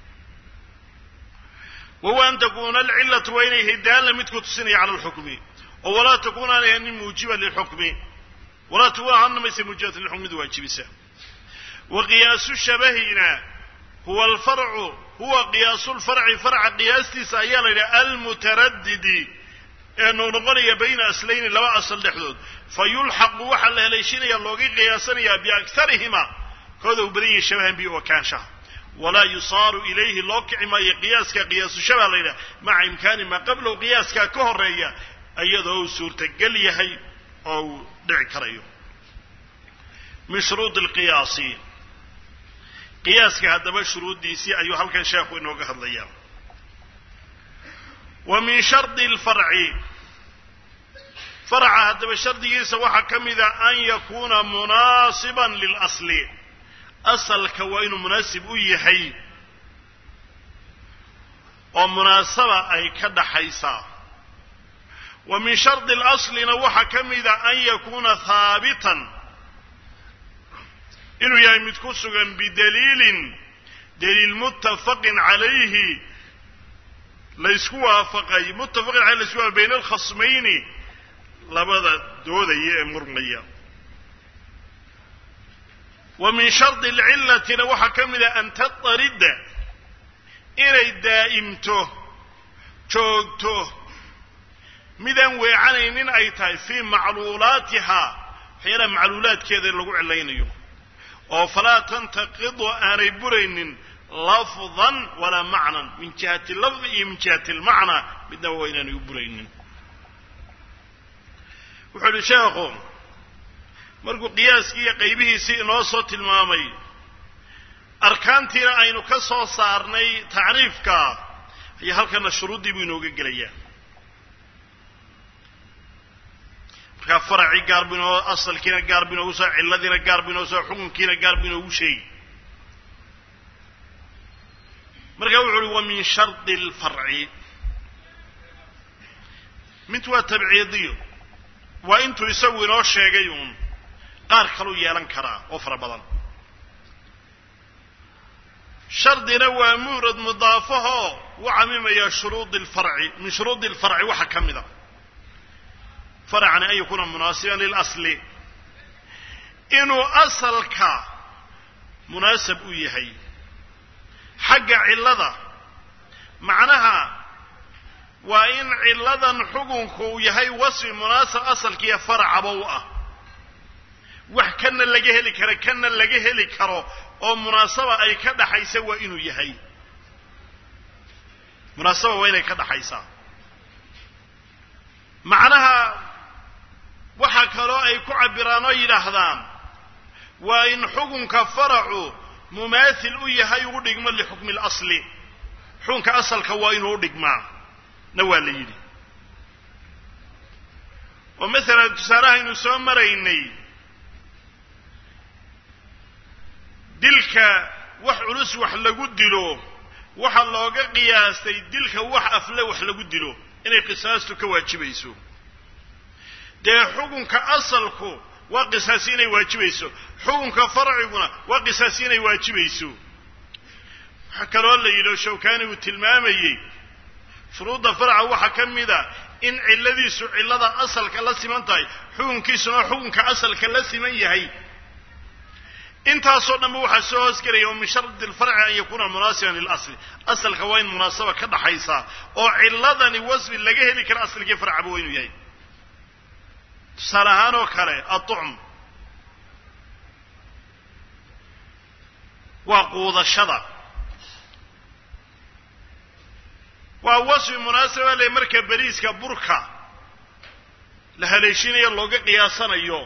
Speaker 2: wahuwa an takuuna alcillatu waa inay hidaalla mid ku tusinaya cala alxukmi oo walaa takuuna aanay hanin muujiba lilxukmi walaa takuuna ahaana maysa muujibatan lilxukmi mid waajibisa wa qiyaasu shabahina huwa alfarcu huwa qiyaasu lfarci farca qiyaastiisa ayaa la yidhaha almutaradidi ee nuu noqonaya bayna aslayni laba asal dhexdood fa yulxaqu waxaa la haleeshinaya looga qiyaasanayaa biaktharihima kooda u badan yahay shabahan bi oo kaanshaha walaa yusaaru ilayhi loo kici maayo qiyaaska qiyaasu shabah la yidhaha maca imkaani maa qablahu qiyaaskaa ka horeeya iyadoo uu suurtagal yahay oo uu dhici karayo min shuruudi alqiyaasi qiyaaska haddaba shuruuddiisii ayuu halkan sheekhu inooga hadlayaa wa min shardi alfarci farca haddaba shardigiisa waxaa ka mida an yakuuna munaasiban lilasli asalka waa inuu munaasib u yahay oo munaasaba ay ka dhaxaysaa wa min shardi alaslina waxaa ka mida an yakuuna haabitan inuu yahay mid ku sugan bidaliilin daliil muttafaqin calayhi laysku waafaqay muttafaqin calayhi laysku waafaqay bayna alkhasmayni labada doodaya ee murmaya wa min shardi alcillatina waxaa ka mid ah an tatarida inay daa'imto joogto midaan weecanaynin ay tahay fii macluulaatihaa waxyaalaha macluulaadkeeda lagu cilaynayo oo falaa tantaqidu aanay buraynin lafdan walaa macnan min jihati lafdi iyo min jihati almacnaa midnaba waa inaanay u buraynin wuxuu uhi sheekhu markuu qiyaaskii iyo qaybihiisii inoo soo tilmaamay arkaantiina aynu ka soo saarnay tacriifka ayaa halkana shuruuddii buu inooga gelayaa markaa faracii gaar bu inoo asalkiina gaar bu inoogu soo cilladiina gaar bu inoogu soo xukunkiina gaar bu inoogu sheegi markaa wuxu uhi wa min shardi alfarci mid waa tabciidiyo waa intuu isagu inoo sheegay uun qaar kaluu yeelan karaa oo fara badan shardina waa muurad mudaafahoo u camimaya shuruudi alfarci min shuruudi alfarci waxaa ka mida farcani an yakuuna munaasiban lilasli inuu asalka munaasab u yahay xagga cillada macnaha waa in cilladan xukunku uu yahay wasfi munaasab asalkiiyo farcaba u ah wax kana laga heli karo kana laga heli karo oo munaasaba ay ka dhaxaysa waa inuu yahay munaasaba waa inay ka dhaxaysaa macnaha waxaa kaloo ay ku cabiraan oo yidhaahdaan waa in xukunka faracu mumaathil u yahay ugu dhigmo lixukmi اlasli xukunka asalka waa inuu u dhigmaa na waa la yidhi oo masalan tusaarahaynu soo maraynay dilka wax culus wax lagu dilo waxa looga qiyaastay dilka wax afle wax lagu dilo inay qisaastu ka waajibayso dee xukunka asalku waa qisaasi inay waajibayso xukunka farciguna waa qisaasi inay waajibayso waxaa kaloo la yidhi shawkaani uu tilmaamayey shuruudda farca waxaa ka mida in cilladiisu cillada asalka la siman tahay xukunkiisuna xukunka asalka la siman yahay intaasoo dhanba waxaa soo hoosgelaya oo min shardi alfarci an yakuuna munaasiban lilasli asalka waa in munaasaba ka dhaxaysaa oo ciladani wasfi laga heli kara asalkii farcaba waa inuu yahay tusaale ahaan oo kale aطucm waa quudashada waa wasfi munaasaba le marka bariiska burka la haleeshinayo looga qiyaasanayo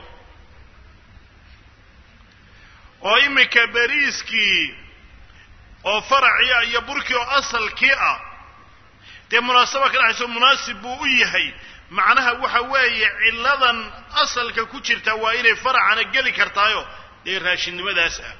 Speaker 2: oo imika bariiskii oo faracii iyo burkii oo asalkii ah dee munaasaba ka dhaxayso munaasib buu u yahay macnaha waxa weeye ciladan asalka ku jirta waa inay faracana geli kartaayo dee raashinnimadaas ah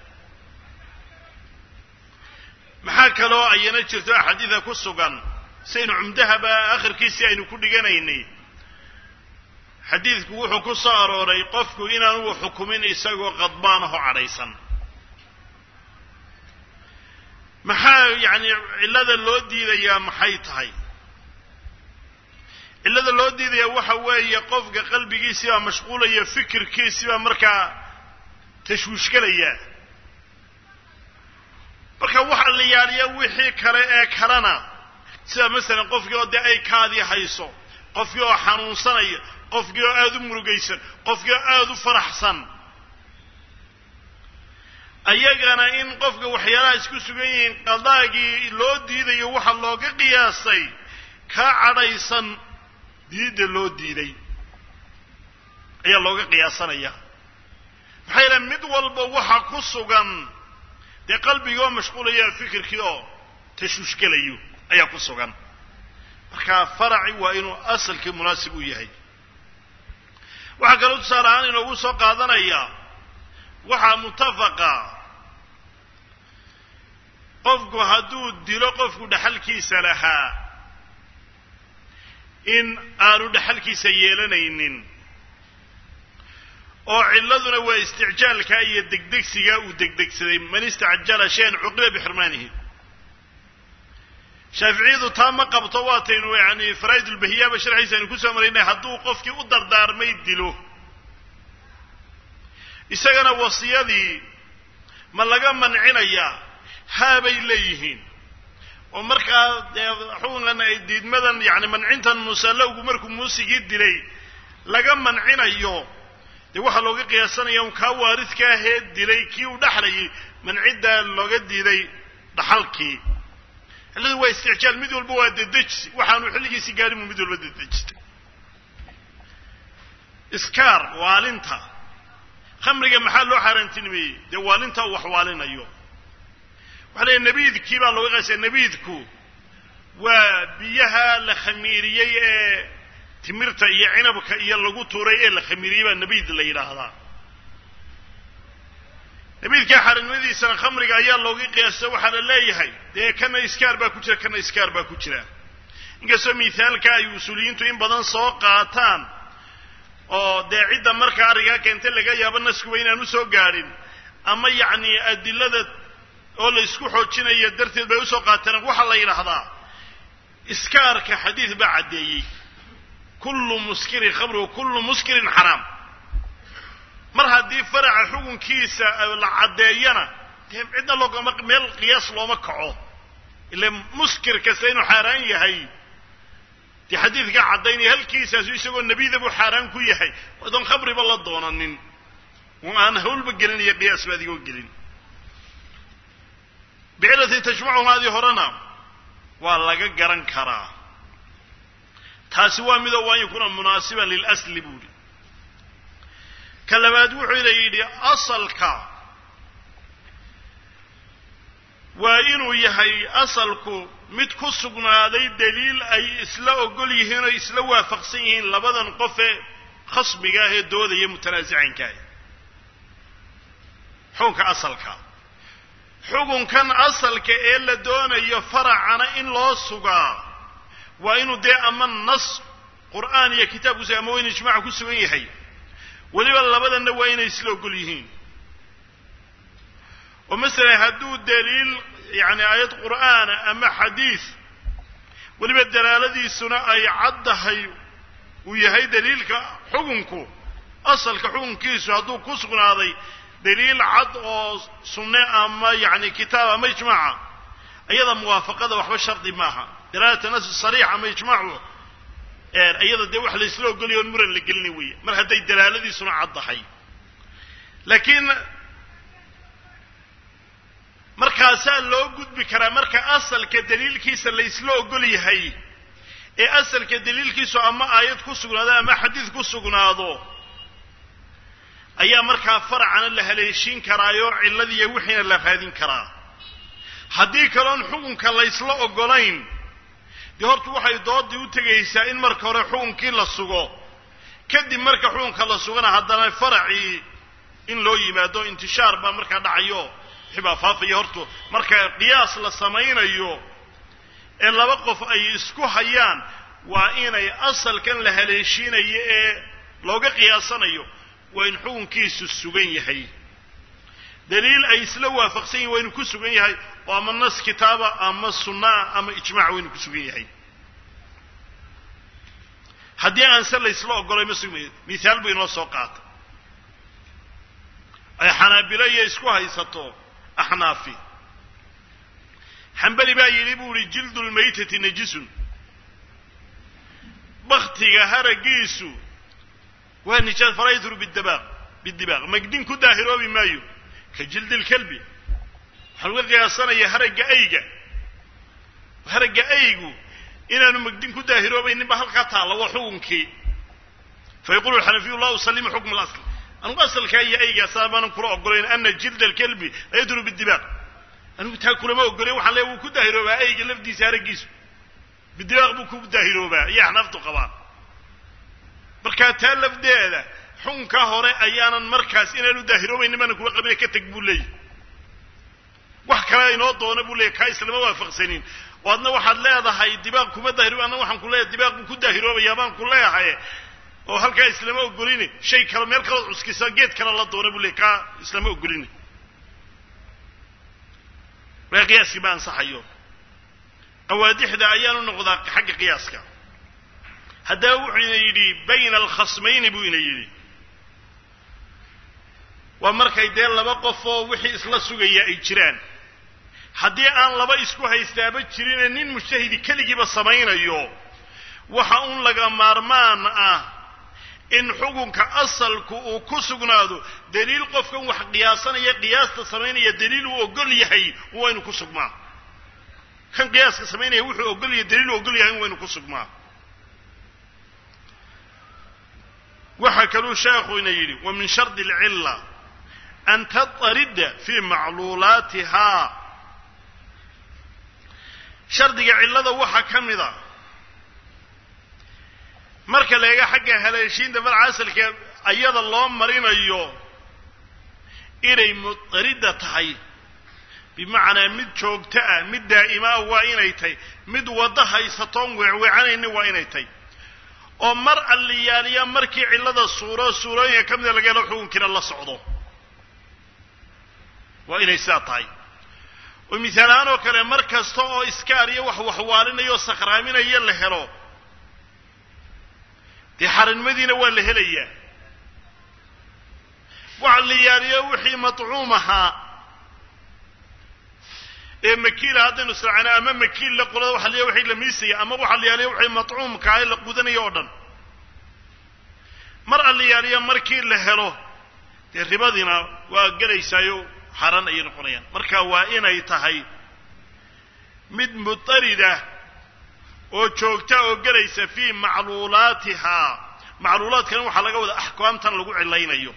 Speaker 2: maxaa kaloo ayana jirto axaadiida ku sugan saynu cumdahaba akhirkiisii aynu ku dhiganaynay xadiidku wuxuu ku soo arooray qofku inaanu xukumin isagoo qadbaan ahoo cadhaysan maxaa yacni cillada loo diidayaa maxay tahay cillada loo diidayaa waxa weeye qofka qalbigiisii baa mashquulaya fikirkiisii baa markaa tashwiishgelaya marka waxa la yaaliya wixii kale ee kalena sida masalan qofkii oo dee ay kaadii hayso qofkii oo xanuunsanaya qofkii oo aada u murugaysan qofkii oo aada u faraxsan ayagana in qofka waxyaalaha isku sugan yihiin qadaagii loo diidayo waxa looga qiyaasay kaa cadhaysan diidda loo diiday ayaa looga qiyaasanaya maxaa yeele mid walba waxa ku sugan dee qalbigii oo mashquulaya fikirkii oo tashwiishgelayo ayaa ku sugan marka faraci waa inuu asalkii munaasib u yahay waxaa kaloo tusaale ahaan inoogu soo qaadanaya waxaa mutafaqa qofku hadduu dilo qofku dhaxalkiisa lahaa in aanu dhaxalkiisa yeelanaynin oo cilladuna waa isticjaalka iyo degdegsigaa uu degdegsaday man istacjala shayan cuqiba bixirmaanihi shaaficiyadu taa ma qabto waataynu yani faraa'id ulbahiyaaba sharxiisa aynu kusoo maraynay hadduu qofkii u dardaarmay dilo isagana wasiyadii ma laga mancinayaa haabay leeyihiin oo markaa dee xukunkan ay diidmadan yani mancintan musallowgu markuu muusigii dilay laga mancinayo dee waxaa looga qiyaasanaya un kaa waaridka ahee dilay kii uu dhexlayay manciddaa looga diiday dhaxalkii xilladu waa isticjaal mid walba waa dedejsi waxaanu xilligiisii gaarin buu mid walba dedejistay iskaar waalinta khamriga maxaa loo xaaraantinimeeyey dee waalinta uu wax waalinayo waxaa leeyahy nabiidkii baa looga qaysaya nabiidku waa biyaha la khamiiriyey ee timirta iyo cinabka iyo lagu tuuray ee la khamiiriyey baa nabiid la yidhaahdaa nabiidka xaaraannimadiisana khamriga ayaa looga qiyaasa waxaa la leeyahay dee kana iskaar baa ku jira kana iskaar baa ku jira inkastoo mithaalka ay usuuliyiintu in badan soo qaataan oo dee cidda markaa arrigaa keenta laga yaabo naskuba inaan usoo gaadhin ama yacni adilada oo la isku xoojinayo darteed bay usoo qaateen waxaa la yidhaahdaa iskaarka xadiid baa caddeeyey kullu muskirin khamru wa kullu muskirin xaraam mar haddii faraca xukunkiisa la caddeeyana dee cidna loogama meel qiyaas looma kaco ila muskir kasta inuu xaaraan yahay dee xadiidka caddaynaya halkiisaasu isagoo nebida buu xaaraan ku yahay odan khamriba la doonanin oo aan hawlba gelin iyo qiyaas ba adigoo gelin bicilatin tajmacuhum adii horena waa laga garan karaa taasi waa midoo waa an yakuuna munaasiban lilasli buuri ka labaad wuxuu ina yidhi asalka waa inuu yahay asalku mid ku sugnaaday daliil ay isla ogol yihiin oo isla waafaqsan yihiin labadan qofe khasbiga ah ee doodaya mutanaasicaynkaah xukunka asalka xukunkan asalka ee la doonayo faracana in loo sugaa waa inuu dee ama nas qur'aan iyo kitaab kusuga ama waa inu ijmaaca ku sugan yahay weliba labadanna waa inay isla ogol yihiin oo masalan hadduu daliil yani aayad qur'aana ama xadiid weliba dalaaladiisuna ay caddahay uu yahay daliilka xukunku asalka xukunkiisu hadduu ku sugnaaday daliil cad oo sunne ama yacni kitaab ama ijmaaca iyada muwaafaqada waxba shardi maaha dalaalata nas sariix ama ijmaacu iyada dee wax la isla ogoliyo on muran la gelini weeye mar hadday dalaaladiisuna caddahay laakiin markaasaa loo gudbi karaa marka asalka daliilkiisa la isla ogol yahay ee asalka daliilkiisu ama aayad ku sugnaado ama xadiid ku sugnaado ayaa markaa farcana la haleeshin karaayo cilladiiyo wixiina la raadin karaa haddii kaloon xukunka la isla ogolayn dee horta waxay doodii u tegaysaa in marka hore xukunkii la sugo kadib marka xukunka la sugana haddana faracii in loo yimaado intishaar baa markaa dhacayo xibaa faafaya horta marka qiyaas la samaynayo ee laba qof ay isku hayaan waa inay asalkan la haleeshiinayo ee looga qiyaasanayo waa in xukunkiisu sugan yahay daliil ay isla waafaqsan yihin waa inuu ku sugan yahay oo ama nas kitaaba ama sunnaa ama ijmaac waa inuu ku sugan yahay haddii aan se la isla ogolay ma sugmayo mithaal buu inoo soo qaatay ay xanaabilo iyo isku haysato axnaafi xambali baa yidhi buu ihi jildu lmaytati najisun baktiga haragiisu waa nijaas falaa yadhuru bidabaaq bidibaaq magdin ku daahiroobi maayo ka jildi lkalbi waxaa laga qiyaasanaya haragga ayga haragga aygu inaanu magdin ku daahiroobaynin ba halkaa taalla waa xukunkii fayaqulu alxanafiyu la usalimu xukm alasl anugu asalkaa iyo aygaa saa baanan kula ogolayn ana jilda alkalbi la yadhuru bidibaaq anigu taa kulama ogolayn waxaan leeya wuu ku daahiroobaa ayga lafdiisa haraggiisu bidibaaq buu ku daahiroobaa iyo axnaaftu qabaan markaa taa lafdeeda xukunka hore ayaanan markaas inaanu daahiroobaynin baanan kula qabina ka teg buu leeyahy wax kale inoo doona buu leeyahy kaa islama waafaqsanin oo adna waxaad leedahay dibaaq kuma daahiro anna waxaan ku leeyahay dibaaq buu ku daahiroobayaa baan ku leeyahay oo halkaa islama ogolini shay kale meel kalood cuskisa geed kale la doona buu leeyahy kaa islama ogolini waa qiyaaskii ma ansaxayo qawaadixda ayaanu noqdaa xagga qiyaaska haddaba wuxuu ina yidhi bayna alkhasmayni buu ina yidhi waa markay dee laba qof oo wixii isla sugaya ay jiraan haddii aan laba isku haystaaba jirine nin mujtahidi keligiiba samaynayo waxa un laga maarmaan ah in xukunka asalku uu ku sugnaado daliil qofkan wax qiyaasanaya qiyaasta samaynaya daliil uu ogol yahay waa inu ku sugmaa kan qiyaaska samaynaya wuxuu ogol yahay daliil uu ogol yahay waa inu ku sugmaa waxaa kaluu sheekhu ina yidhi wa min shardi alcilla an tatarida fii macluulaatihaa shardiga cillada waxaa ka mid a marka la eega xagga haleeshiinta farca asalka ayada loo marinayo inay mutarida tahay bimacnaa mid joogto ah mid daa'ima ah waa inay tahay mid waddo haysatoon weecweecanaynin waa inay tahay oo mar alliyaaliya markii cillada suuro suurooyinka ka mida laga helo xukunkiina la socdo waa inay sidaa tahay oo misaal ahaan oo kale mar kasta oo iskaar iyo wax waxwaalinayo o sakhraaminayo la helo dee xaranimadiina waa la helayaa waxa la yaaliyo wixii matcuum ahaa ee makiila haddaynu israacana ama makiil la qolada waxa la yaaliyo wixii la miisaya ama waxa la yaaliyo wixii matcuumka ah la qudanayo oo dhan mar alla yaaliyo markii la helo dee ribadiina waa gelaysaayo xaran ayay noqonayaan marka waa inay tahay mid mutarida oo joogta oo gelaysa fii macluulaatihaa macluulaadkan waxaa laga wadaa axkaamtan lagu cilaynayo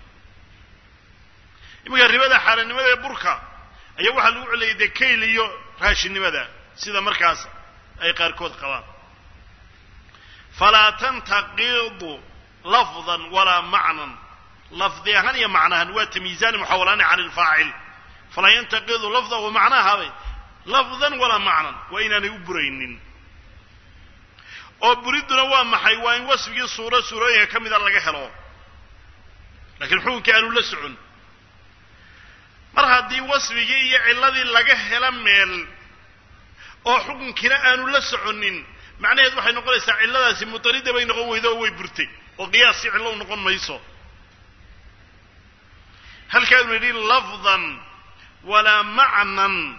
Speaker 2: iminka ribada xaarannimada ee burka ayaa waxaa lagu cilayay dee kayl iyo raashinnimada sida markaas ay qaarkood qabaan falaa tantaqidu lafdan walaa macnan lafdi ahaan iyo macnahan waa tamyiizaani muxawalaani can ilfaacil falaa yantaqidu lafdan wa macnahabay lafdan walaa macnan waa inaanay u buraynin oo buridduna waa maxay waa in wasfigii suuro suurooyinka ka mida laga helo laakiin xukunkii aanu la socon mar haddii wasfigii iyo cilladii laga helo meel oo xukunkiina aanu la soconin macnaheed waxay noqonaysaa cilladaasi mutarida bay noqon weydo oo way burtay oo qiyaasii cillo u noqon mayso هل كانوا يريد لفظا ولا معنى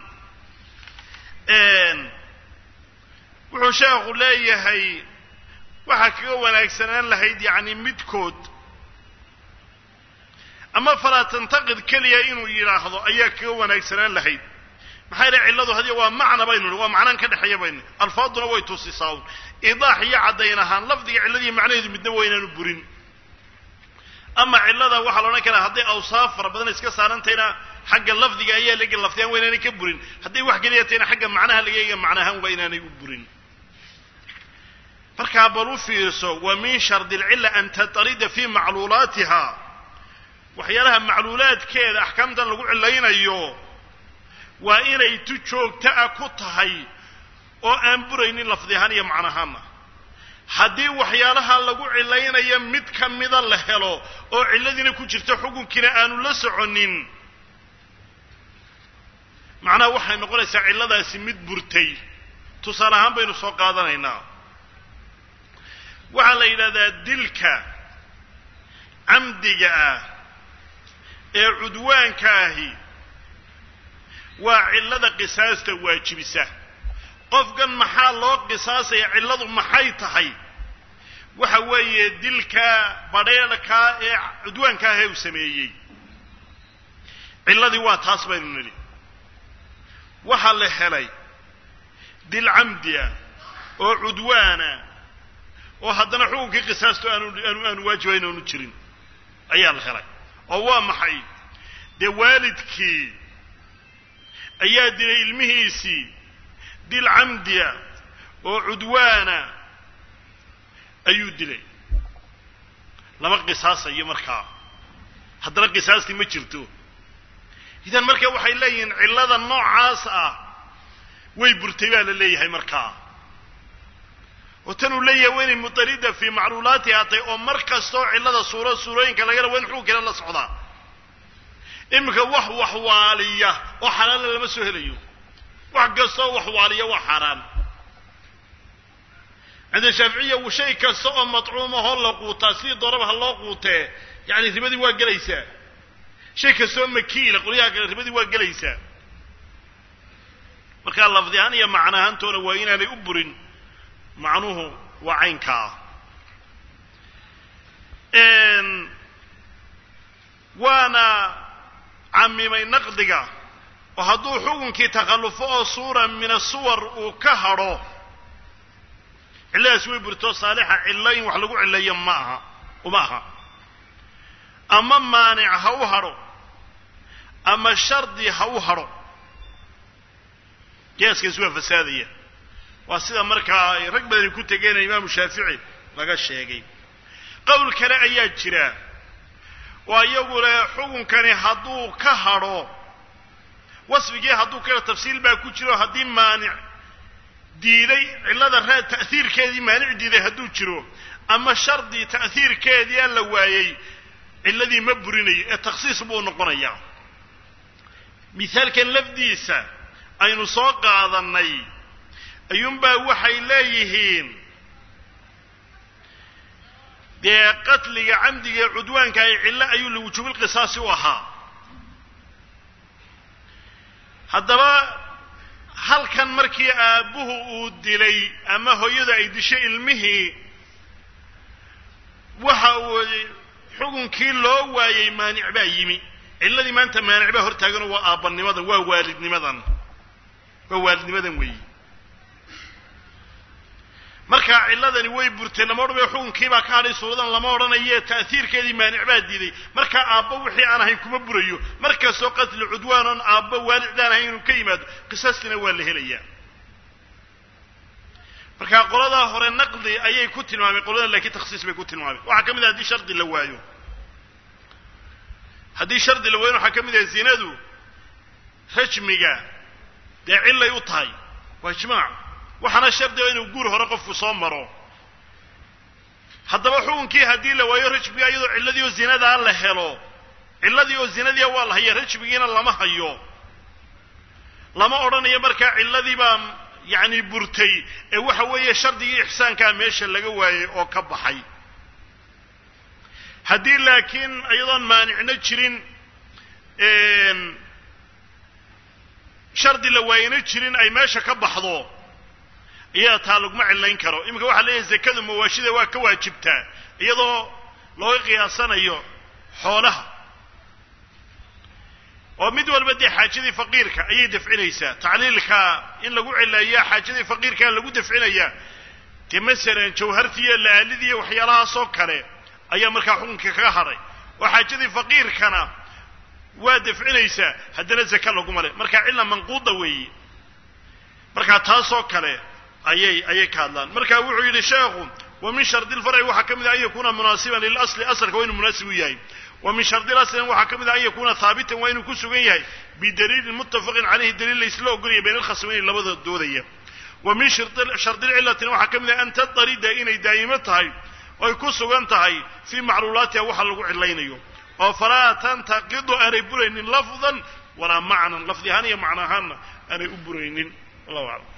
Speaker 2: وحشاق ليه هي وحكوا ونكسنان لهيد يعني مدكود أما فلا تنتقد كلية إنه يلاحظوا أياك ونكسنان لهيد maxay ciladu hadiya waa macna baynu waa macnaan ka dhaxaya baynu alfaaduna way tusisaw idaah iyo cadaynahan lafdiga ciladii macnaheedu midna waynaanu burin ama cilada waxa la oran karaa hadii awsaaf fara badan iska saarantayna xagga lafdiga ayaa laga lafdiyaan waynaanay ka burin hadii wax galiyatayna xagga macnaha laga yeeyo macnahan waynaanay u burin marka balu fiirso wa min shard al-illa an tatarida fi ma'lulatiha waxyaalaha macluulaadkeeda ahkaamtan lagu cilaynayo waa inay tu joogta ah ku tahay oo aan buraynin lafdihan iyo macnahaana haddii waxyaalaha lagu cilaynayo mid kamida la helo oo ciladina ku jirta xukunkiina aanu la soconin macnaha waxay noqonaysaa ciladaasi mid burtay tusaale ahaan baynu soo qaadanaynaa waxaa la yidhahdaa dilka camdiga ah ee cudwaanka ahi waa cilada qisaasta waajibisa qofkan maxaa loo qisaasaya ciladu maxay tahay waxa weeye dilka badheelka ee cudwaanka ah ee uu sameeyay ciladii waa taas baynu niri waxa la helay dil camdiya oo cudwaana oo haddana xukunkii qisaastu aanu aanu waajibayn oo jirin ayaa la helay oo waa maxay de waalidkii ayaa dilay ilmihiisii dil camdiya oo cudwaana ayuu dilay lama qisaasayo markaa haddana qisaasti ma jirto idan markaa waxay leeyihiin cilada noocaas ah way burtay baa la leeyahay markaa oo tan uu leeyahay waa inay mutarida fii macluulaati haatay oo mar kastoo cilada suuro suurooyinka laga rabo in xukunkina la socdaa imika wax waxwaaliya oo xalaal lama soo helayo wax kastoo waxwaaliya waa xaraan عند الشافعية وشيء كسو مطعومه هلا قوتا سي ضربها الله قوته يعني ربدي waa galaysa shay kasto makiila qoliyaha kale ribadii waa galaysa marka lafdiyan iyo macnahan toona waa inaanay u burin macnuhu waa aynka een wana amimay naqdiga oo haduu xukunkii takhallufo oo suura min as-suwar uu ka haro ilaa soo burto saalixa illayn wax lagu cilayo maaha umaha ama maanic ha u haro ama shardi ha u haro jeeskiisu waa fasaadiya waa sida markaa rag badan ku tageen imaam shaafici laga sheegay qowl kale ayaa jira waa iyagu le xukunkani haduu ka haro wasfigii haduu ka tafsiil baa ku jiro hadii maanic diiday cilada raad ta'thirkeedii maanic diiday haduu jiro ama shardi ta'thirkeedii la waayay ciladii ma burinayo ee takhsiis buu noqonayaa misaalkan lafdiisa aynu soo qaadanay ayuunbaa waxay leeyihiin dee qatliga camdiga ee cudwaanka ay cilo ayuu liwujuubil qisaasi u ahaa haddaba halkan markii aabbuhu uu dilay ama hooyada ay dishay ilmihii waxa uu xukunkii loo waayay maanic baa yimi ciladii maanta maanic baa hortaagan waa aabbanimadan waa waalidnimadan waa waalidnimadan weeyi marka ciladani way burtay lama odhanayo xukunkii baa ka hadhay suuradan lama odhanayo ta'thirkeedii maanic baa diiday marka aabbo wixii aan ahayn kuma burayo markastoo qatl cudwaan on aabbo waalidaan ahayn inuu ka yimaado qisaastina waa la helayaa marka qoladaa hore naqdi ayay ku tilmaameen qoladan laakiin takhsiis bay ku tilmaameen waxaa ka mid ah haddii shardi la waayo haddii shardi la waayo waxaa ka mid ah zinadu rajmiga dee cilay u tahay waa ijmaac waxaana shardi ah inuu guur hore qofku soo maro haddaba xukunkii haddii la waayo rajmiga iyadoo ciladii oo zinadaa la helo ciladii oo zinadii waa la haya rajmigiina lama hayo lama odhanayo markaa ciladii baa yacni burtay ee waxa weeye shardigii ixsaankaa meesha laga waayay oo ka baxay haddii laakiin iyadoon maanicna jirin shardi la waayana jirin ay meesha ka baxdo iyaa taa laguma cilayn karo iminka waxaa leeyahay zakadu mawaashida waa ka waajibtaa iyadoo looga qiyaasanayo xoolaha oo mid walba dee xaajadii faqiirka ayay dafcinaysaa tacliilka in lagu cilayaa xaajadii faqiirka lagu dafcinayaa dee masalan jawhartiiyo laalidii waxyaalahaasoo kale ayaa markaa xukunka kaga hadhay oo xaajadii faqiirkana waa dafcinaysaa haddana zaka laguma le markaa cilla manquuda weeye markaa taasoo kale ayay ayay ka hadlaan markaa wuxuu yidhi sheekhu wa min shardi lfarci waxaa ka mid ah an yakuuna munaasiban lilasli asalka waa inuu munaasib u yahay wa min shardi laslin waxaa ka mid ah an yakuuna haabitan waa inuu ku sugan yahay bidaliilin muttafaqin caleyhi daliil laysla ogolaya bayna alkhasmayn labada doodaya wa min shardi lcilatina waxaa ka mid ah an tadarida inay daa'imo tahay oy ku sugan tahay fii macluulaatiha waxa lagu cilaynayo oo falaa tantaqidu aanay buraynin lafdan walaa macnan lafdi ahaan iyo macno ahaanna aanay u buraynin wallahu aclam